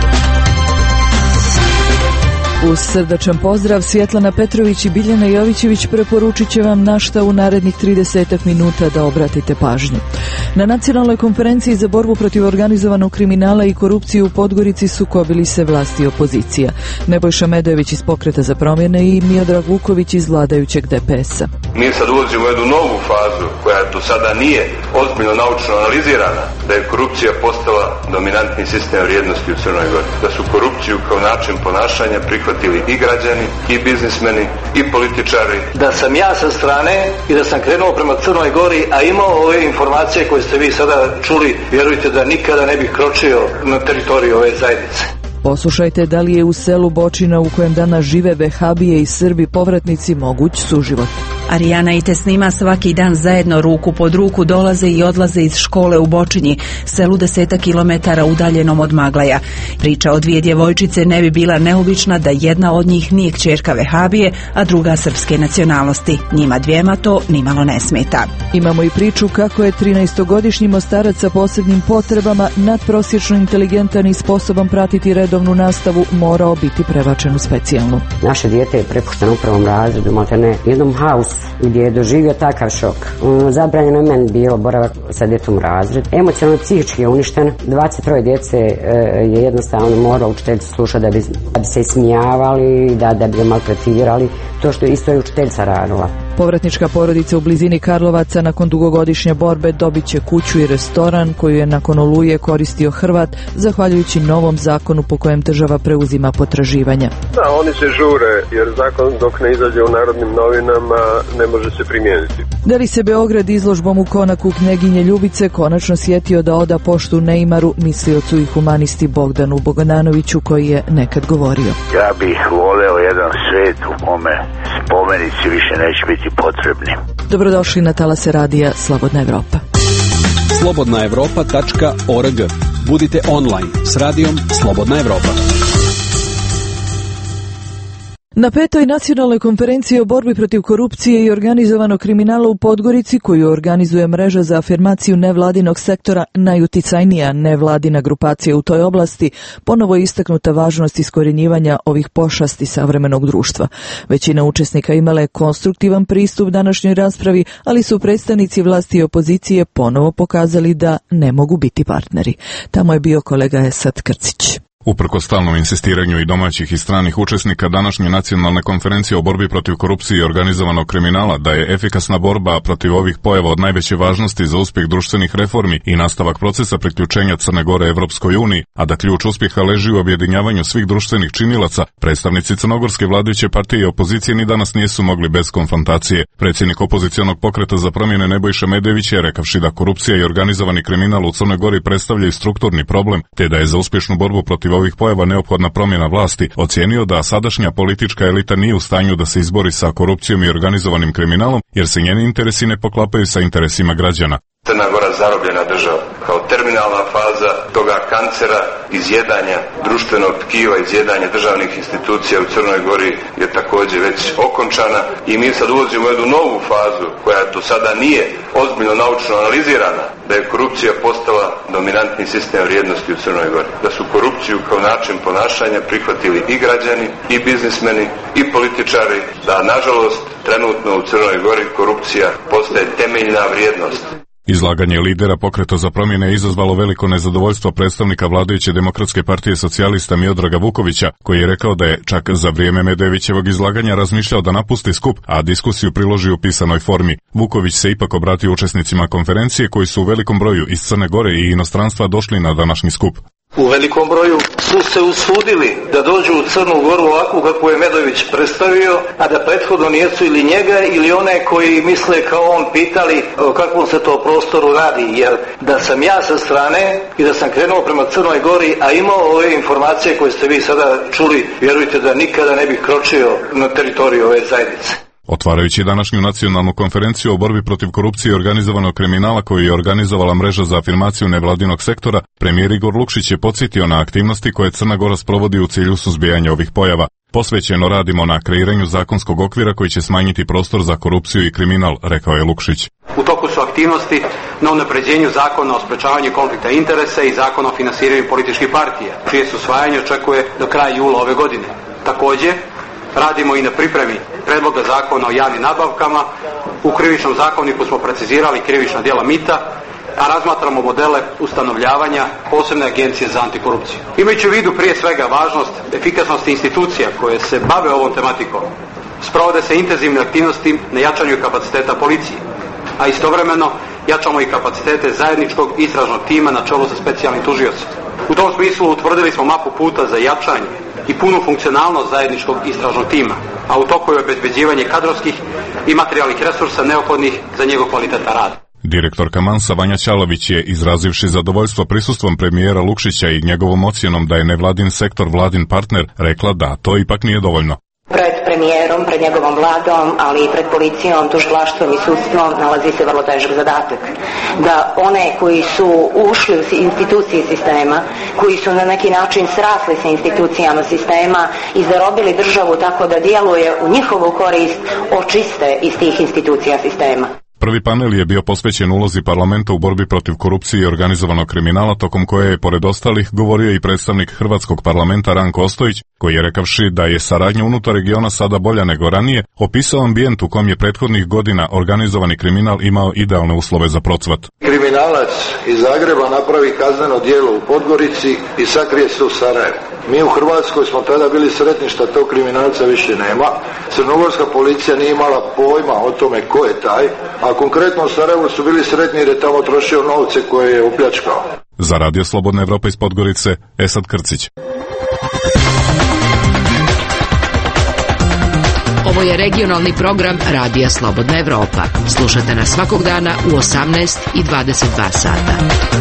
Uz srdačan pozdrav, Svjetlana Petrović i Biljana Jovićević preporučit će vam na šta u narednih 30 minuta da obratite pažnju. Na Nacionalnoj konferenciji za borbu protiv organizovanog kriminala i korupcije u Podgorici sukobili se vlasti i opozicija. Nebojša Medojević iz Pokreta za promjene i Miodrag Vuković iz vladajućeg DPS-a. Mi sad ulazimo u jednu novu fazu koja do sada nije ozbiljno naučno analizirana, da je korupcija postala dominantni sistem vrijednosti u Crnoj Gori. Da su korupciju kao način ponašanja prihvatili i građani, i biznismeni, i političari. Da sam ja sa strane i da sam krenuo prema Crnoj Gori, a imao ove informacije koje ste vi sada čuli, vjerujte da nikada ne bih kročio na teritoriju ove zajednice. Poslušajte da li je u selu Bočina, u kojem danas žive vehabije i Srbi povratnici, moguć suživot. Arijana i Tesnima svaki dan zajedno ruku pod ruku dolaze i odlaze iz škole u Bočinji, selu 10 kilometara udaljenom od Maglaja. Priča o dvije djevojčice ne bi bila neobična da jedna od njih nije kćerka vehabije, a druga srpske nacionalnosti. Njima dvijema to nimalo ne smeta. Imamo i priču kako je 13-godišnji Mostarac sa posebnim potrebama, nadprosječno inteligentan i sposoban pratiti redovnu nastavu, morao biti prebačen u specijalnu. Naše dijete je prepušteno u prvom razredu, maltene jednom hausu gdje je doživio takav šok. Zabranjeno je meni bio boravak sa djetom u razred. Emocionalno, psihički je uništen. 23 djece je jednostavno moralo učiteljicu slušati da bi se ismijavali, da bi ga maltretirali. To što je isto je učiteljica radila. Povratnička porodica u blizini Karlovaca nakon dugogodišnje borbe dobit će kuću i restoran koju je nakon Oluje koristio Hrvat, zahvaljujući novom zakonu po kojem država preuzima potraživanja. Da, oni se žure jer zakon dok ne izađe u Narodnim novinama ne može se primijeniti. Da li se Beograd izložbom u konaku knjeginje Ljubice konačno sjetio da oda poštu Neymaru, misliocu i humanisti Bogdanu Bogdanoviću, koji je nekad govorio: ja bih voleo jedan svijet u kome spomenici više neće biti potrebni. Dobrodošli na talase Radija Slobodna Evropa. slobodnaevropa.org. Budite online s radijom Slobodna Evropa. Na 5. nacionalnoj konferenciji o borbi protiv korupcije i organizovanog kriminala u Podgorici, koju organizuje mreža za afirmaciju nevladinog sektora, najuticajnija nevladina grupacija u toj oblasti, ponovo je istaknuta važnost iskorjenjivanja ovih pošasti savremenog društva. Većina učesnika imala je konstruktivan pristup današnjoj raspravi, ali su predstavnici vlasti i opozicije ponovo pokazali da ne mogu biti partneri. Tamo je bio kolega Esad Krcić. Uprkos stalnom insistiranju i domaćih i stranih učesnika današnje nacionalne konferencije o borbi protiv korupcije i organizovanog kriminala, da je efikasna borba protiv ovih pojava od najveće važnosti za uspjeh društvenih reformi i nastavak procesa priključenja Crne Gore Evropskoj uniji, a da ključ uspjeha leži u objedinjavanju svih društvenih činilaca, predstavnici crnogorske vladajuće partije i opozicije ni danas nisu mogli bez konfrontacije. Predsjednik opozicionog pokreta za promjene Nebojša Medojević je rekavši da korupcija i organizovani kriminal u Crnoj Gori predstavljaju strukturni problem, te da je za uspješnu borbu protiv ovih pojava neophodna promjena vlasti, ocijenio da sadašnja politička elita nije u stanju da se izbori sa korupcijom i organizovanim kriminalom, jer se njeni interesi ne poklapaju sa interesima građana. Crna Gora zarobljena država. Kao terminalna faza toga kancera izjedanja društvenog tkiva, izjedanja državnih institucija u Crnoj Gori je također već okončana i mi sad ulazimo u jednu novu fazu koja do sada nije ozbiljno naučno analizirana, da je korupcija postala dominantni sistem vrijednosti u Crnoj Gori. Da su korupciju kao način ponašanja prihvatili i građani, i biznismeni, i političari, da nažalost trenutno u Crnoj Gori korupcija postaje temeljna vrijednost. Izlaganje lidera Pokreta za promjene je izazvalo veliko nezadovoljstvo predstavnika vladajuće Demokratske partije socijalista Miodraga Vukovića, koji je rekao da je čak za vrijeme Medevićevog izlaganja razmišljao da napusti skup, a diskusiju priloži u pisanoj formi. Vuković se ipak obratio učesnicima konferencije koji su u velikom broju iz Crne Gore i inostranstva došli na današnji skup. U velikom broju su se usudili da dođu u Crnu Goru ovakvu kako je Medović predstavio, a da prethodno nijesu ili njega ili one koji misle kao on pitali o kakvom se to prostoru radi, jer da sam ja sa strane i da sam krenuo prema Crnoj Gori, a imao ove informacije koje ste vi sada čuli, vjerujte da nikada ne bih kročio na teritoriju ove zajednice. Otvarajući današnju nacionalnu konferenciju o borbi protiv korupcije i organizovanog kriminala koju je organizovala mreža za afirmaciju nevladinog sektora, premijer Igor Lukšić je podsjetio na aktivnosti koje Crna Gora sprovodi u cilju suzbijanja ovih pojava. Posvećeno radimo na kreiranju zakonskog okvira koji će smanjiti prostor za korupciju i kriminal, rekao je Lukšić. U toku su aktivnosti na unapređenju zakona o sprečavanju konflikta interesa i zakona o finansiranju političkih partija, čije se usvajanje očekuje do kraja jula ove godine. Također, radimo i na pripremi predloga zakona o javnim nabavkama. U krivičnom zakoniku smo precizirali krivična djela mita, a razmatramo modele ustanovljavanja posebne agencije za antikorupciju. Imajući u vidu prije svega važnost efikasnosti institucija koje se bave ovom tematikom, sprovode se intenzivne aktivnosti na jačanju kapaciteta policije, a istovremeno jačamo i kapacitete zajedničkog istražnog tima na čelu sa specijalnim tužiocem. U tom smislu utvrdili smo mapu puta za jačanje i punu funkcionalnost zajedničkog istražnog tima, a u toku je obezbeđivanje kadrovskih i materijalnih resursa neophodnih za njegov kvalitetan rad. Direktorka Mansa Vanja Ćalović je, izrazivši zadovoljstvo prisustvom premijera Lukšića i njegovom ocjenom da je nevladin sektor vladin partner, rekla da to ipak nije dovoljno. Pred premijerom, pred njegovom vladom, ali i pred policijom, tužilaštvom i sudstvom nalazi se vrlo težak zadatak. Da one koji su ušli u institucije sistema, koji su na neki način srasli sa institucijama sistema i zarobili državu tako da djeluje u njihovu korist, očiste iz tih institucija sistema. Prvi panel je bio posvećen ulozi parlamenta u borbi protiv korupcije i organizovanog kriminala, tokom koje je, pored ostalih, govorio i predstavnik Hrvatskog parlamenta Ranko Ostojić, koji je rekavši da je saradnja unutar regiona sada bolja nego ranije, opisao ambijent u kom je prethodnih godina organizovani kriminal imao idealne uslove za procvat. Kriminalac iz Zagreba napravi kazneno djelo u Podgorici i sakrije se u Sarajevu. Mi u Hrvatskoj smo tada bili sretni što tog kriminalca više nema. Crnogorska policija nije imala pojma o tome ko je taj, a konkretno u Sarajevu su bili sretni jer je tamo trošio novce koje je opljačkao. Za Radio Slobodna Evropa iz Podgorice, Esad Krcić. Ovo je regionalni program Radija Slobodna Evropa. Slušate nas svakog dana u 18 i 22 sata.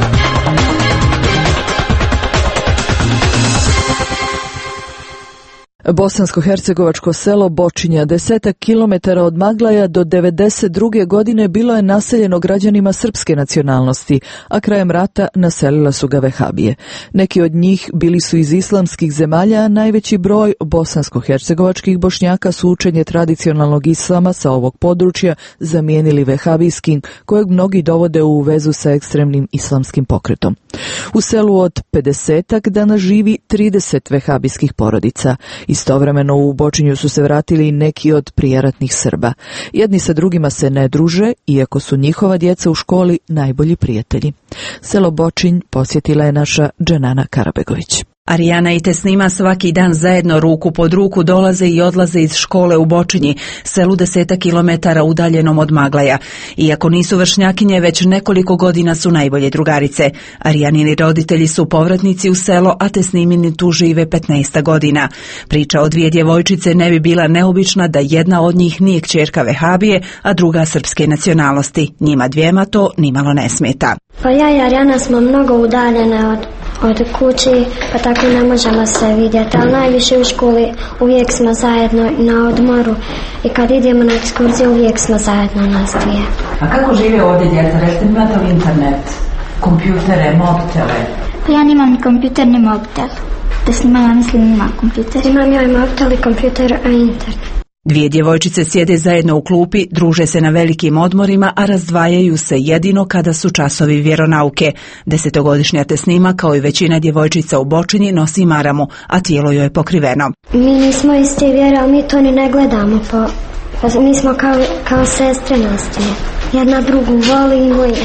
Bosansko-hercegovačko selo Bočinja, 10 kilometara od Maglaja, do 1992. godine bilo je naseljeno građanima srpske nacionalnosti, a krajem rata naselila su ga vehabije. Neki od njih bili su iz islamskih zemalja, a najveći broj bosansko-hercegovačkih Bošnjaka su učenje tradicionalnog islama sa ovog područja zamijenili vehabijskim, kojeg mnogi dovode u vezu sa ekstremnim islamskim pokretom. U selu od 50-ak danas živi 30 vehabijskih porodica. Istovremeno u Bočinju su se vratili i neki od prijeratnih Srba. Jedni sa drugima se ne druže, iako su njihova djeca u školi najbolji prijatelji. Selo Bočinj posjetila je naša Dženana Karabegović. Arijana i Tesnima svaki dan zajedno ruku pod ruku dolaze i odlaze iz škole u Bočinji, selu 10 kilometara udaljenom od Maglaja. Iako nisu vršnjakinje, već nekoliko godina su najbolje drugarice. Arijanini roditelji su povratnici u selo, a Tesnimini tu žive 15 godina. Priča o dvije djevojčice ne bi bila neobična da jedna od njih nije kćerka vehabije, a druga srpske nacionalnosti. Njima dvijema to nimalo ne smeta. Pa ja i Arijana smo mnogo udaljene od od kući, pa tako ne možemo se vidjeti, ali najviše u školi uvijek smo zajedno na odmoru i kad idemo na ekskurziju uvijek smo zajedno nas dvije. A kako žive ovdje djeca? Recite, imate li internet, kompjutere, mobitele? Pa ja nimam ni kompjuter ni mobitel. Da snima, ja mislim nima kompjuter. Imam ja i mobitel i kompjuter, a internet. Dvije djevojčice sjede zajedno u klupi, druže se na velikim odmorima, a razdvajaju se jedino kada su časovi vjeronauke. 10-godišnja Tesnima, kao i većina djevojčica u Bočinji, nosi maramu, a tijelo joj je pokriveno. Mi nismo iste vjere, ali mi to ni ne gledamo. Mi smo kao sestre nastaje. Jedna drugu volimo i...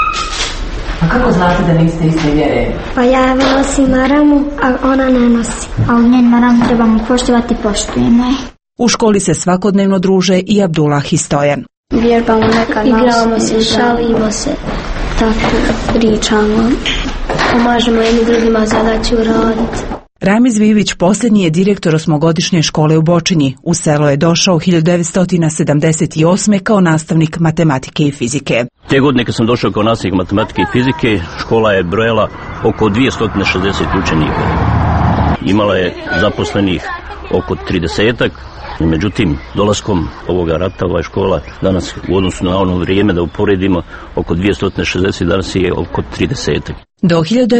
A kako znate da niste iste vjere? Pa ja nosim maramu, a ona ne nosi. A u njen maramu trebamo poštovati, poštujemo je. U školi se svakodnevno druže i Abdullah i Stojan. Vjerbamo nekad, igramo se, šalimo se, tako pričamo, pomažemo jedni drugima zadaću raditi. Ramiz Vivić posljednji je direktor 8-godišnje škole u Bočinji. U selo je došao 1978. kao nastavnik matematike i fizike. Te godine kad sam došao kao nastavnik matematike i fizike, škola je brojala oko 260 učenika. Imala je zaposlenih oko 30-ak. Međutim, dolaskom ovoga rata, ova škola danas u odnosu na ono vrijeme, da uporedimo, oko 260, danas je oko 30. Do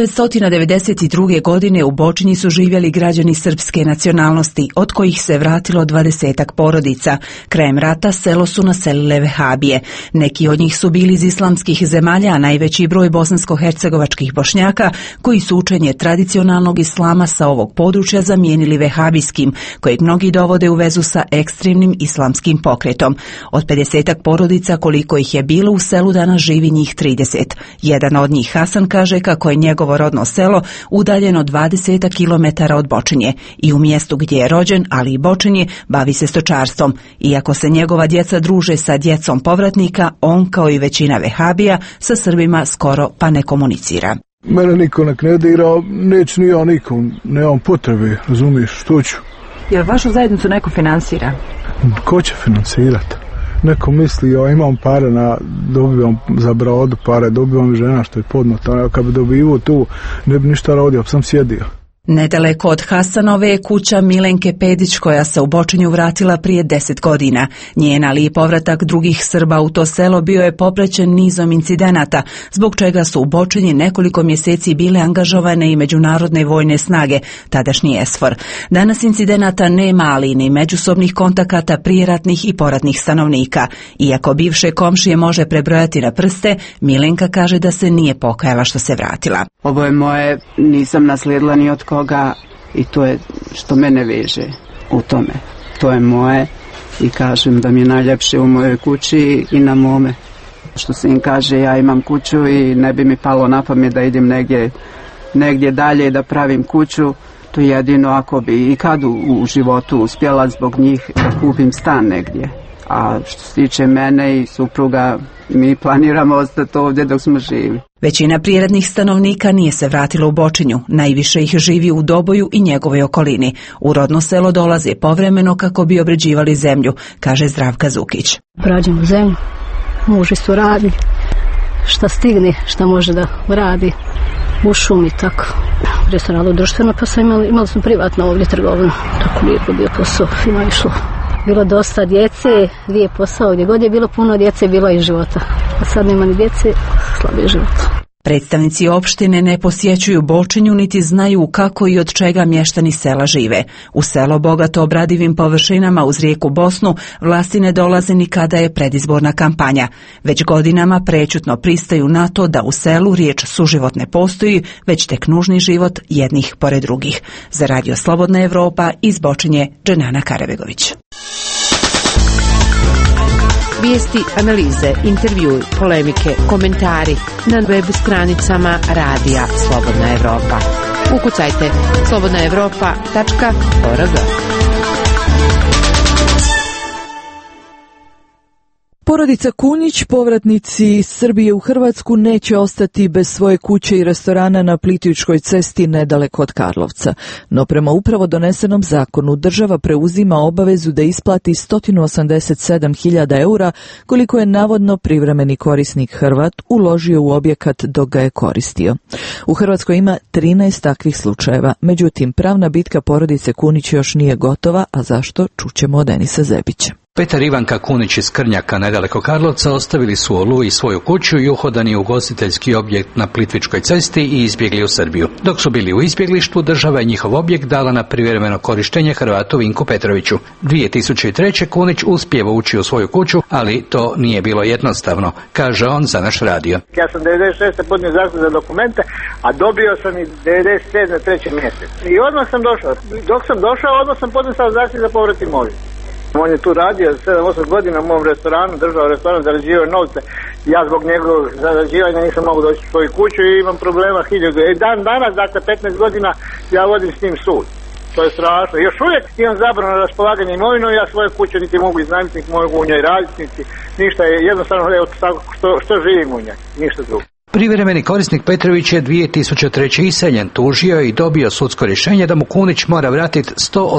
1992. godine u Bočinji su živjeli građani srpske nacionalnosti, od kojih se vratilo 20-ak porodica. Krajem rata selo su naselile vehabije. Neki od njih su bili iz islamskih zemalja, a najveći broj bosansko-hercegovačkih Bošnjaka, koji su učenje tradicionalnog islama sa ovog područja zamijenili vehabijskim, kojeg mnogi dovode u vezu sa ekstremnim islamskim pokretom. Od 50-ak porodica, koliko ih je bilo u selu, danas živi njih 30. Jedan od njih, Hasan, kaže kako je njegovo rodno selo udaljeno 20 km od Bočinje i u mjestu gdje je rođen, ali i Bočinje, bavi se stočarstvom. Iako se njegova djeca druže sa djecom povratnika, on, kao i većina vehabija, sa Srbima skoro pa ne komunicira. Mene niko ne dira, neću ni ja nikom, nemam potrebe, razumiješ, što ću. Jel vašu zajednicu neko finansira? Ko će financirati? Neko misli, ja imam pare, dobivam za bradu pare, dobivam žena što je podnota, kad bi dobivao tu, ne bi ništa radio, sam sjedio. Nedaleko od Hasanove je kuća Milenke Pedić, koja se u Bočinju vratila prije 10 godina. Njen, ali i povratak drugih Srba u to selo bio je popraćen nizom incidenata, zbog čega su u Bočinji nekoliko mjeseci bile angažovane i međunarodne vojne snage, tadašnji SFOR. Danas incidenata nema, ali ni međusobnih kontakata prijeratnih i poratnih stanovnika. Iako bivše komšije može prebrojati na prste, Milenka kaže da se nije pokajala što se vratila. Ovo je moje, nisam naslijedila ni od koga i to je što mene veže u tome. To je moje i kažem da mi je najljepše u mojoj kući i na mome. Što se im kaže, ja imam kuću i ne bi mi palo na pamet da idem negdje dalje da pravim kuću. To je jedino ako bi i kad u životu uspjela zbog njih da kupim stan negdje. A što se tiče mene i supruga, mi planiramo ostati ovdje dok smo živi. Većina prijeratnih stanovnika nije se vratila u Bočinju, najviše ih živi u Doboju i njegovoj okolini. U rodno selo dolaze povremeno kako bi obrađivali zemlju, kaže Zdravka Zukić. Obrađujemo zemlju, muži su radni, šta stigne, šta može da radi, u šumi tako. Prije sam radila društveno, pa sam imali smo privatno ovdje trgovinu, tako lijepo bio posao, fino išlo. Bilo dosta djece, nije posao, gdje god je bilo puno djece, bilo i života. A sad nema ni djece, slabiji život. Predstavnici opštine ne posjećuju Bočinju niti znaju kako i od čega mještani sela žive. U selo bogato obradivim površinama uz rijeku Bosnu vlasti ne dolaze ni kada je predizborna kampanja. Već godinama prečutno pristaju na to da u selu riječ suživot ne postoji, već tek nužni život jednih pored drugih. Za Radio Slobodna Evropa iz Bočinje, Dženana Karabegović. Vijesti, analize, intervjui, polemike, komentari na web stranicama Radija Slobodna Evropa. Ukucajte slobodnaevropa.org. Porodica Kunić, povratnici Srbije u Hrvatsku, neće ostati bez svoje kuće i restorana na Plitvičkoj cesti nedaleko od Karlovca. No prema upravo donesenom zakonu država preuzima obavezu da isplati 187.000 eura koliko je navodno privremeni korisnik Hrvat uložio u objekat dok ga je koristio. U Hrvatskoj ima 13 takvih slučajeva, međutim pravna bitka porodice Kunić još nije gotova, a zašto čućemo od Denisa Zebića. Petar i Ivanka Kunić iz Krnjaka nedaleko Karlovca ostavili su u Oluji svoju kuću i uhodani u ugostiteljski objekt na Plitvičkoj cesti i izbjegli u Srbiju. Dok su bili u izbjeglištvu, država je njihov objekt dala na privremeno korištenje Hrvatu Vinku Petroviću. 2003. Kunić uspijeva ući u svoju kuću, ali to nije bilo jednostavno, kaže on za naš radio. Ja sam 96. podnio zahtjev za dokumente, a dobio sam i 97. 3. mjesec. I odmah sam došao. Dok sam došao, odmah sam podnio zahtjev za povrat imovine. On je tu radio 7-8 godina u mom restoranu, držao restoran, zarađivao novce. Ja zbog njegovog zarađivanja nisam mogu doći u svoju kuću i imam problema 1000. Dan danas, dakle 15 godina, ja vodim s njim sud. To je strašno. Još uvijek imam zabranu raspolaganja imovinom, ja svoju kuću niti mogu iznajmiti, niti mogu u njoj raditi, niti ništa. Jednostavno, evo, što živim u njoj, ništa drugo. Privremeni korisnik Petrović je 2003. iseljen, tužio i dobio sudsko rješenje da mu Kunić mora vratiti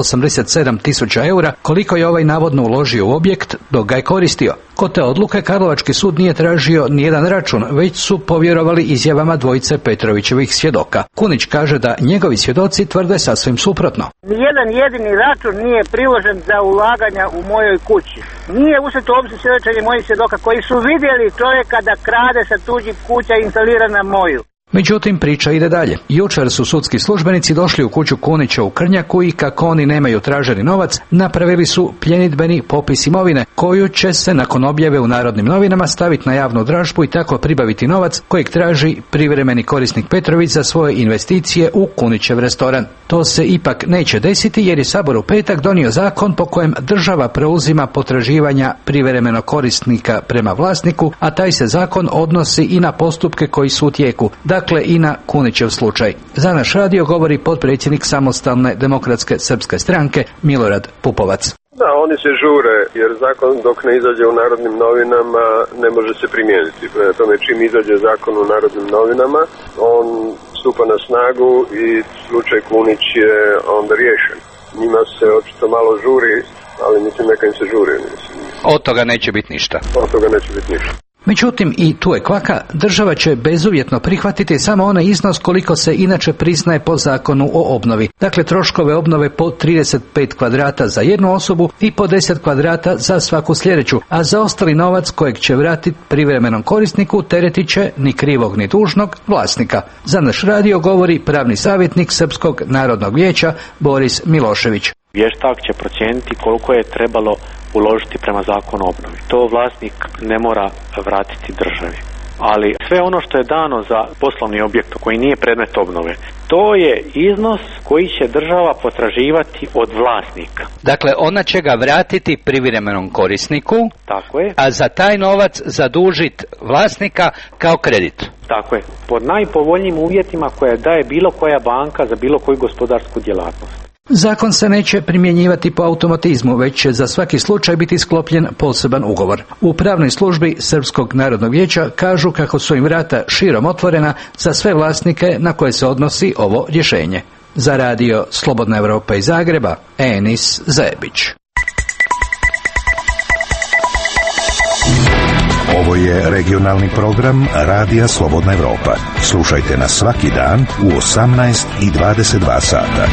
187.000 eura koliko je ovaj navodno uložio u objekt dok ga je koristio. Kod te odluke Karlovački sud nije tražio nijedan račun, već su povjerovali izjavama dvojice Petrovićevih svjedoka. Kunić kaže da njegovi svjedoci tvrde sasvim suprotno. Nijedan jedini račun nije priložen za ulaganja u mojoj kući. Nije uzeto u obzir svjedočenje mojih svjedoka koji su vidjeli čovjeka da krade sa tuđih kuća i instalira na moju. Međutim, priča ide dalje. Jučer su sudski službenici došli u kuću Kunića u Krnjaku i kako oni nemaju traženi novac, napravili su pljenidbeni popis imovine, koju će se nakon objave u Narodnim novinama staviti na javnu dražbu i tako pribaviti novac kojeg traži privremeni korisnik Petrović za svoje investicije u Kunićev restoran. To se ipak neće desiti jer je Sabor u petak donio zakon po kojem država preuzima potraživanja privremenog korisnika prema vlasniku, a taj se zakon odnosi i na postupke koji su u tijeku. Dakle i na Kunićev slučaj. Za naš radio govori potpredsjednik Samostalne demokratske srpske stranke Milorad Pupovac. Da, oni se žure jer zakon dok ne izađe u Narodnim novinama ne može se primijeniti. Prema tome čim izađe zakon u Narodnim novinama on stupa na snagu i slučaj Kunić je onda riješen. Njima se očito malo žuri, ali mislim neka im se žuri. Od toga neće biti ništa. Od toga neće biti ništa. Međutim, i tu je kvaka, država će bezuvjetno prihvatiti samo onaj iznos koliko se inače priznaje po zakonu o obnovi. Dakle, troškove obnove po 35 kvadrata za jednu osobu i po 10 kvadrata za svaku sljedeću, a za ostali novac kojeg će vratiti privremenom korisniku teretit će ni krivog ni dužnog vlasnika. Za naš radio govori pravni savjetnik Srpskog narodnog vijeća Boris Milošević. Vještak će procijeniti koliko je trebalo uložiti prema zakonu o obnovi. To vlasnik ne mora vratiti državi. Ali sve ono što je dano za poslovni objekt koji nije predmet obnove, to je iznos koji će država potraživati od vlasnika. Dakle, ona će ga vratiti privremenom korisniku, tako je, a za taj novac zadužiti vlasnika kao kredit. Tako je, pod najpovoljnijim uvjetima koje daje bilo koja banka za bilo koju gospodarsku djelatnost. Zakon se neće primjenjivati po automatizmu, već će za svaki slučaj biti sklopljen poseban ugovor. U pravnoj službi Srpskog narodnog vijeća kažu kako su im vrata širom otvorena za sve vlasnike na koje se odnosi ovo rješenje. Za radio Slobodna Evropa iz Zagreba, Enis Zebić. Ovo je regionalni program Radija Slobodna Evropa. Slušajte nas svaki dan u 18 i 22 sata.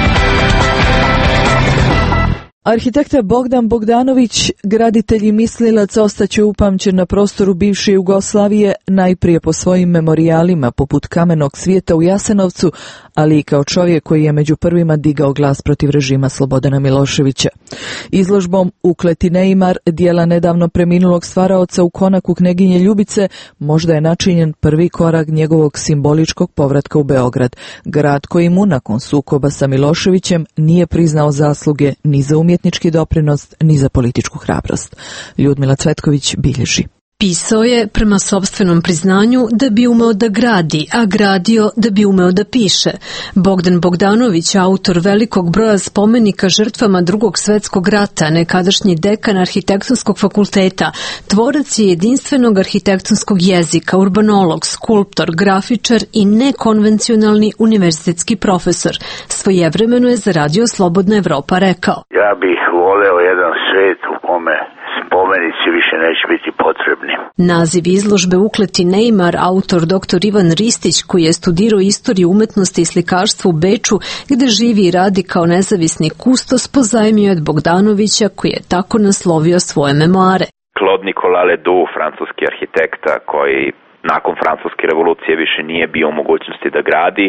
Arhitekta Bogdan Bogdanović, graditelj i mislilac, ostaće upamćen na prostoru bivše Jugoslavije najprije po svojim memorijalima poput Kamenog svijeta u Jasenovcu, ali i kao čovjek koji je među prvima digao glas protiv režima Slobodana Miloševića. Izložbom Ukleti neimar, dijela nedavno preminulog stvaraoca u konaku Kneginje Ljubice, možda je načinjen prvi korak njegovog simboličkog povratka u Beograd, grad koji mu nakon sukoba sa Miloševićem nije priznao zasluge ni za umjetnički doprinos, ni za političku hrabrost. Ljudmila Cvetković bilježi. Pisao je, prema sopstvenom priznanju, da bi umeo da gradi, a gradio da bi umeo da piše. Bogdan Bogdanović, autor velikog broja spomenika žrtvama Drugog svetskog rata, nekadašnji dekan Arhitektonskog fakulteta, tvorac je jedinstvenog arhitektonskog jezika, urbanolog, skulptor, grafičar i nekonvencionalni univerzitetski profesor. Svojevremeno je za Radio Slobodna Evropa rekao: Ja bih voleo jedan svet u kome spomenici više neće biti potrebni. Naziv izložbe Ukleti Neymar, autor dr. Ivan Ristić, koji je studirao istoriju umetnosti i slikarstva u Beču, gde živi i radi kao nezavisni kustos, pozajmio od Bogdanovića, koji je tako naslovio svoje memoare. Claude Nicolas Ledoux, francuski arhitekta koji nakon francuske revolucije više nije bio u mogućnosti da gradi,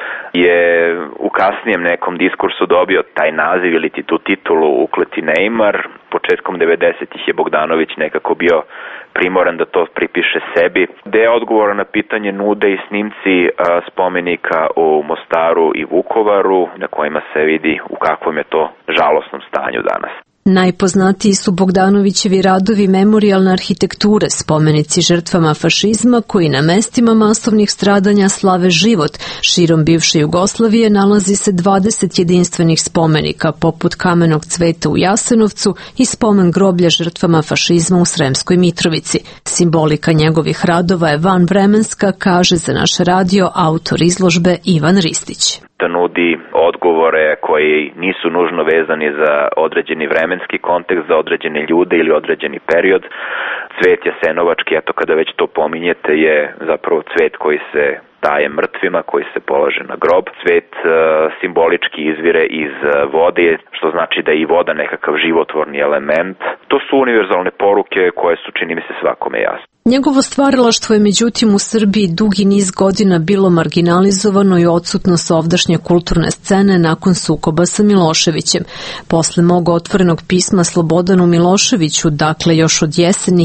je u kasnijem nekom diskursu dobio taj naziv ili tu titulu Ukleti Neymar. Početkom 90-ih je Bogdanović nekako bio primoran da to pripiše sebi. Deo odgovora na pitanje nude i snimci spomenika u Mostaru i Vukovaru, na kojima se vidi u kakvom je to žalosnom stanju danas. Najpoznatiji su Bogdanovićevi radovi memorijalne arhitekture, spomenici žrtvama fašizma koji na mestima masovnih stradanja slave život. Širom bivše Jugoslavije nalazi se 20 jedinstvenih spomenika, poput Kamenog cveta u Jasenovcu i spomen groblja žrtvama fašizma u Sremskoj Mitrovici. Simbolika njegovih radova je vanvremenska, kaže za naš radio autor izložbe Ivan Ristić. Da nudi odgovore koji nisu nužno vezani za određeni vremenski kontekst, za određene ljude ili određeni period. Cvet jasenovački, eto kada već to pominjete, je zapravo cvet koji se daje mrtvima, koji se polaže na grob. Cvet simbolički izvire iz vode, što znači da je i voda nekakav životvorni element. To su univerzalne poruke koje su, čini mi se, svakome jasne. Njegovo stvaralaštvo je međutim u Srbiji dugi niz godina bilo marginalizovano i odsutno sa ovdašnje kulturne scene nakon sukoba sa Miloševićem. Posle mog otvorenog pisma Slobodanu Miloševiću, dakle još od jeseni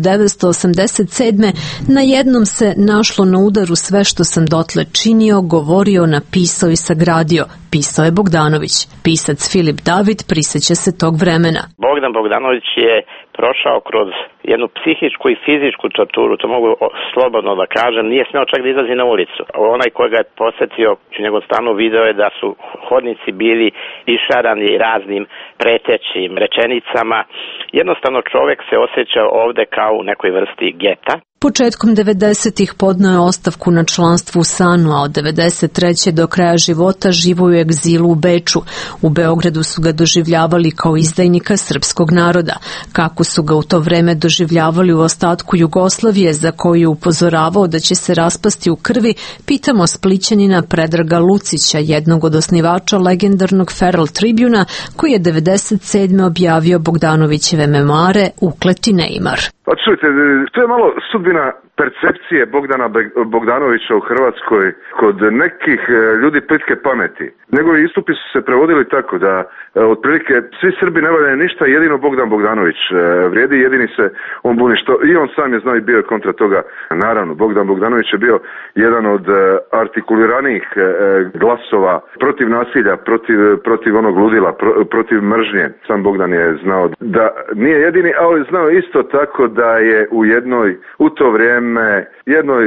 1987. na jednom se našlo na udaru sve što sam dotle činio, govorio, napisao i sagradio. Pisao je Bogdanović. Pisac Filip David priseća se tog vremena. Bogdan Bogdanović je prošao kroz jednu psihičku i fizičku torturu, to mogu slobodno da kažem, nije smeo čak da izlazi na ulicu. Onaj koji ga je posetio u njegov stanu video je da su hodnici bili išarani raznim pretećim rečenicama. Jednostavno čovek se osjećao ovde kao u nekoj vrsti geta. Početkom 90-ih podneo je ostavku na članstvu u SANU, a od 93. do kraja života živo je u egzilu u Beču. U Beogradu su ga doživljavali kao izdajnika srpskog naroda. Kako su ga u to vreme doživljavali u ostatku Jugoslavije, za koju je upozoravao da će se raspasti u krvi, pitamo Splićanina Predraga Lucića, jednog od osnivača legendarnog Feral Tribuna, koji je 97. objavio Bogdanovićeve memoare Ukleti Neymar. Pa čujte, to je malo sudbina percepcije Bogdana Bogdanovića u Hrvatskoj kod nekih ljudi plitke pameti. Njegovi istupi su se prevodili tako da otprilike svi Srbi ne valjaju ništa, jedino Bogdan Bogdanović vrijedi, jedini se on buni što i on sam je znao i bio je kontra toga. Naravno, Bogdan Bogdanović je bio jedan od artikuliranijih glasova protiv nasilja, protiv onog ludila, protiv mržnje. Sam Bogdan je znao da nije jedini, ali znao isto tako da je u to vrijeme jednoj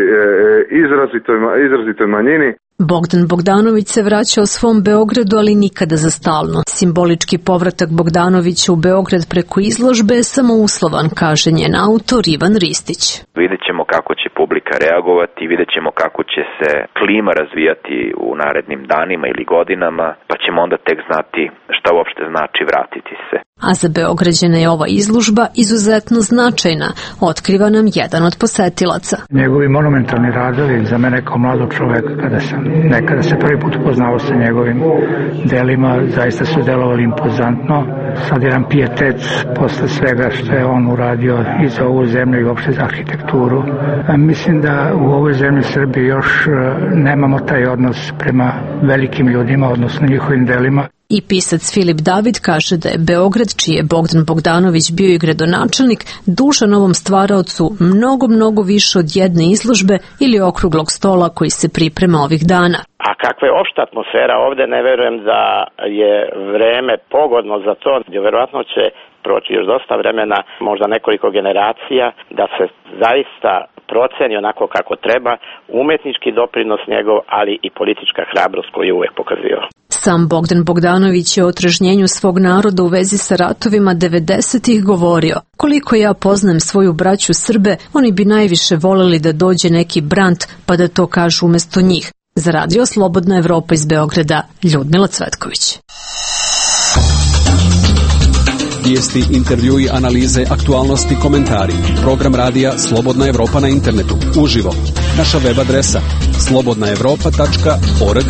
izrazitoj manjini. Bogdan Bogdanović se vraćao svom Beogradu, ali nikada za stalno. Simbolički povratak Bogdanovića u Beograd preko izložbe je samouslovan, kaže njen autor Ivan Ristić. Vidjet ćemo kako će publika reagovati, vidjet ćemo kako će se klima razvijati u narednim danima ili godinama, pa ćemo onda tek znati šta uopšte znači vratiti se. A za Beograđane je ova izložba izuzetno značajna, otkriva nam jedan od posetilaca. Njegovi monumentalni radovi za mene kao mladog čoveka, nekada se prvi put upoznao sa njegovim delima, zaista su delovali impozantno. Sad jedan pijetet posle svega što je on uradio i za ovu zemlju i uopšte za arhitekturu. Mislim da u ovoj zemlji Srbiji još nemamo taj odnos prema velikim ljudima, odnosno njihovim delima. I pisac Filip David kaže da je Beograd, čiji je Bogdan Bogdanović bio i gradonačelnik, dužan ovom stvaraocu mnogo više od jedne izložbe ili okruglog stola koji se priprema ovih dana. A kakva je opšta atmosfera ovde, ne verujem da je vreme pogodno za to. Vjerovatno će proći još dosta vremena, možda nekoliko generacija, da se zaista proceni onako kako treba, umetnički doprinos njegov, ali i politička hrabrost koju je uvek pokazivao. Sam Bogdan Bogdanović je o otrežnjenju svog naroda u vezi sa ratovima 90-ih govorio: koliko ja poznajem svoju braću Srbe, oni bi najviše voleli da dođe neki Brandt pa da to kažu umjesto njih. Za Radio Slobodna Evropa iz Beograda, Ljudmila Cvetković. Vijesti, intervjui, analize, aktualnosti, komentari. Program radija Slobodna Evropa na internetu, uživo. Naša web adresa slobodnaevropa.org.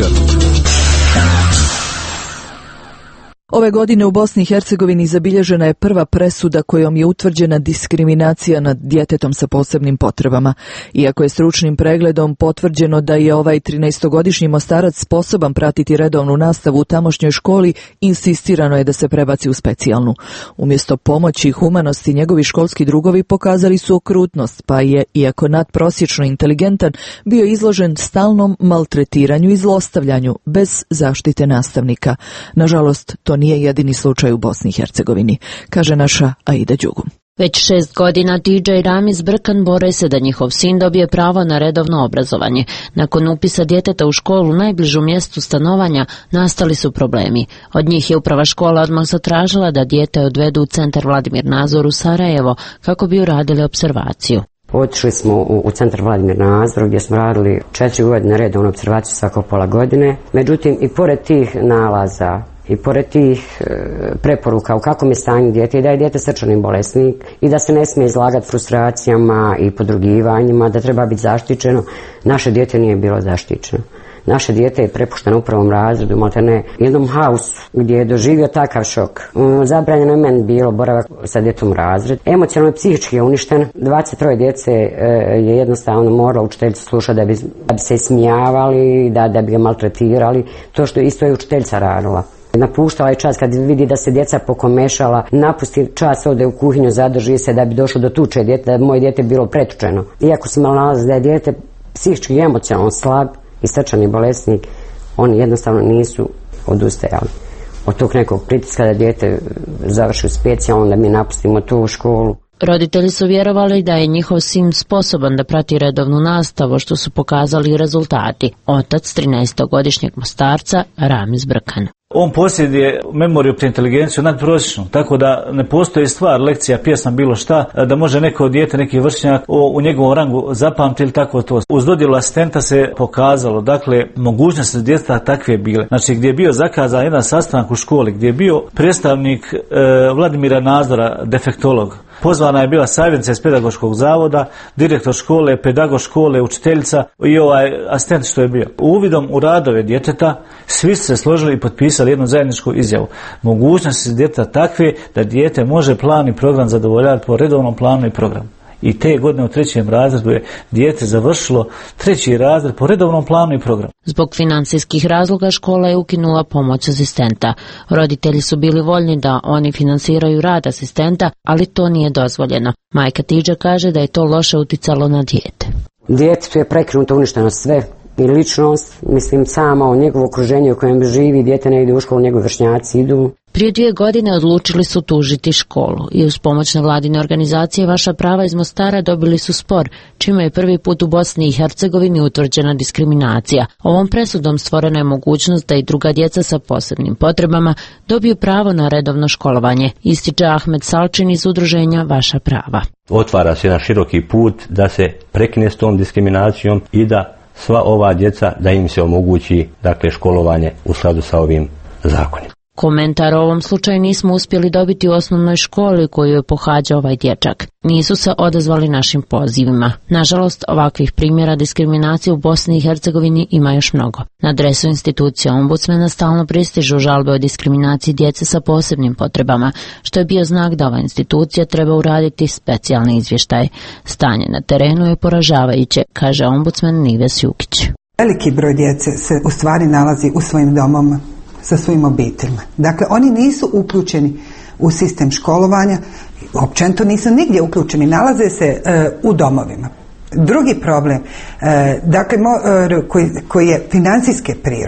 Ove godine u Bosni i Hercegovini zabilježena je prva presuda kojom je utvrđena diskriminacija nad djetetom sa posebnim potrebama. Iako je stručnim pregledom potvrđeno da je ovaj 13-godišnji Mostarac sposoban pratiti redovnu nastavu u tamošnjoj školi, insistirano je da se prebaci u specijalnu. Umjesto pomoći i humanosti, njegovi školski drugovi pokazali su okrutnost, pa je, iako nadprosječno inteligentan, bio izložen stalnom maltretiranju i zlostavljanju bez zaštite nastavnika. Nažalost, to nije jedini slučaj u Bosni i Hercegovini, kaže naša Aida Đugum. Već 6 godina DJ Ramiz Brkan bore se da njihov sin dobije pravo na redovno obrazovanje. Nakon upisa djeteta u školu najbližu mjestu stanovanja nastali su problemi. Od njih je uprava škola odmah zatražila da dijete odvedu u centar Vladimir Nazor u Sarajevo kako bi uradili observaciju. Otišli smo u centar Vladimir Nazor gdje smo radili 4 godine redovnu observaciju svako pola godine. Međutim, i pored tih nalaza i pored tih preporuka u kakvom je stanju dijete i da je dijete srčani bolesnik i da se ne smije izlagati frustracijama i podrugivanjima, da treba biti zaštićeno, naše dijete nije bilo zaštićeno. Naše dijete je prepušteno u prvom razredu, maltene jednom hausu gdje je doživio takav šok. Zabranjeno je meni bilo boravak sa djetom u razred. Emocionalno i psihički je uništen. 23 djece je jednostavno moralo učiteljicu slušati da bi se ismijavali, da bi ga maltretirali. To što isto je učiteljica radila. Napuštala je čas kad vidi da se djeca pokomešala, napusti čas, ode u kuhinju, zadrži se da bi došlo do tuče djete, da bi moje dijete bilo pretučeno. Iako se malo nalazi da je dijete psihički i emocionalno slab i srčani bolesnik, oni jednostavno nisu odustajali od tog nekog pritiska da dijete završi u specijalno, da mi napustimo tu školu. Roditelji su vjerovali da je njihov sin sposoban da prati redovnu nastavu, što su pokazali i rezultati. Otac 13-godišnjeg Mostarca, Ramiz Brkan. On posjeduje memoriju te inteligenciju nadprosječnu, tako da ne postoji stvar, lekcija, pjesma, bilo šta, da može neko dijete, neki vršnjak u njegovom rangu zapamti ili tako to. Uz dodjelu asistenta se pokazalo, dakle, mogućnosti djeteta takve bile. Znači, gdje je bio zakazan jedan sastanak u školi, gdje je bio predstavnik Vladimira Nazora, defektolog, pozvana je bila savjetnica iz pedagoškog zavoda, direktor škole, pedagog škole, učiteljica i asistent što je bio. Uvidom u radove djeteta svi su se složili i potpisali jednu zajedničku izjavu. Mogućnosti djeteta takve da dijete može plan i program zadovoljavati po redovnom planu i programu. I te godine u 3. razredu je dijete završilo 3. razred po redovnom planu i programu. Zbog financijskih razloga škola je ukinula pomoć asistenta. Roditelji su bili voljni da oni finansiraju rad asistenta, ali to nije dozvoljeno. Majka Tidža kaže da je to loše uticalo na dijete. Djetetu je prekinuto, uništeno sve. I ličnost, mislim samo njegovo okruženje u kojem živi, dijete ne ide u školu, njegovi vršnjaci idu. Prije 2 godine odlučili su tužiti školu i uz pomoć nevladine organizacije Vaša prava iz Mostara dobili su spor, čime je prvi put u Bosni i Hercegovini utvrđena diskriminacija. Ovom presudom stvorena je mogućnost da i druga djeca sa posebnim potrebama dobiju pravo na redovno školovanje, ističe Ahmed Salčin iz udruženja Vaša prava. Otvara se jedan široki put da se prekine s tom diskriminacijom i da sva ova djeca, da im se omogući, dakle, školovanje u skladu sa ovim zakonima. Komentar o ovom slučaju nismo uspjeli dobiti u osnovnoj školi koju je pohađao ovaj dječak. Nisu se odazvali našim pozivima. Nažalost, ovakvih primjera diskriminacije u Bosni i Hercegovini ima još mnogo. Na adresu institucije ombudsmena stalno pristižu žalbe o diskriminaciji djece sa posebnim potrebama, što je bio znak da ova institucija treba uraditi specijalni izvještaj. Stanje na terenu je poražavajuće, kaže ombudsman Nives Jukić. Veliki broj djece se u stvari nalazi u svojim domovima, sa svojim obiteljima. Dakle, oni nisu uključeni u sistem školovanja, općenito nisu nigdje uključeni, nalaze se u domovima. Drugi problem, dakle, koji je financijske prirode,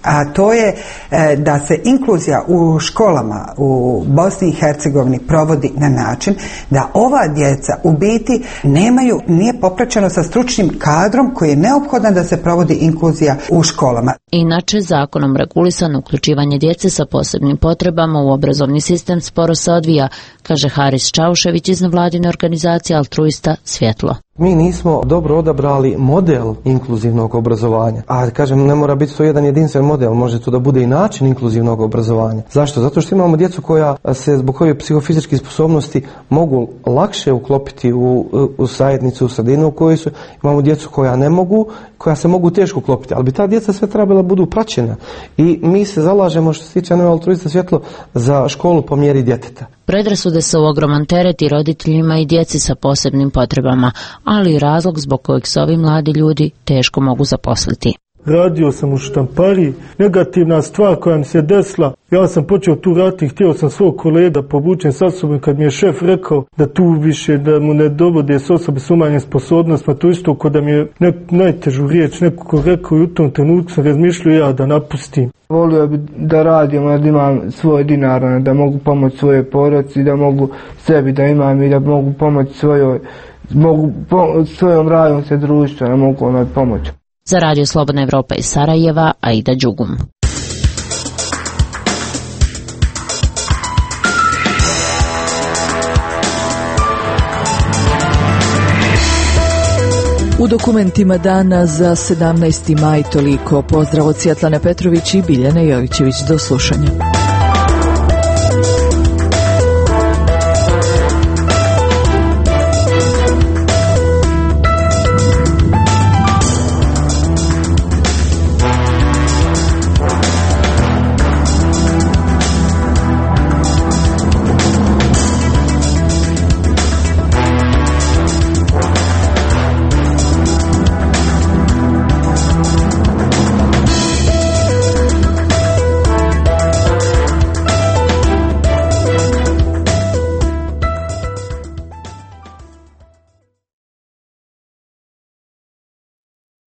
a to je da se inkluzija u školama u Bosni i Hercegovini provodi na način da ova djeca u biti nije popraćeno sa stručnim kadrom koji je neophodan da se provodi inkluzija u školama. Inače, zakonom regulisano uključivanje djece sa posebnim potrebama u obrazovni sistem sporo se odvija, kaže Haris Čaušević iz nevladine organizacije Altruista Svjetlo. Mi nismo dobro odabrali model inkluzivnog obrazovanja, a kažem ne mora biti to jedan jedinstven model, može to da bude i način inkluzivnog obrazovanja. Zašto? Zato što imamo djecu koja se zbog ovih psihofizičkih sposobnosti mogu lakše uklopiti u zajednicu, u sredinu u kojoj su, imamo djecu koja ne mogu, koja se mogu teško uklopiti, ali bi ta djeca sve trebala budu praćena i mi se zalažemo što se tiče Altruista Svjetlo za školu po mjeri djeteta. Predrasude su ogroman teret i roditeljima i djeci sa posebnim potrebama, ali i razlog zbog kojeg se ovi mladi ljudi teško mogu zaposliti. Radio sam u štampariji, negativna stvar koja mi se desila, ja sam počeo tu raditi, htio sam svog kolega povučen sa sobom kad mi je šef rekao da tu više, da mu ne dovode s osobe s umanjenim sposobnostima, to isto kod da mi je najtežu riječ neko rekao i u tom trenutku sam razmišljao ja da napustim. Volio bi da radim, da imam svoj dinar, da mogu pomoći svoje porodici, da mogu sebi da imam i da mogu pomoći svojom radom se društvo, da mogu pomoći. Za Radio Slobodna Evropa iz Sarajeva, Aida Đugum. U dokumentima dana za 17. maj toliko. Pozdrav od Svjetlane Petrović i Biljane Jovićević. Do slušanja.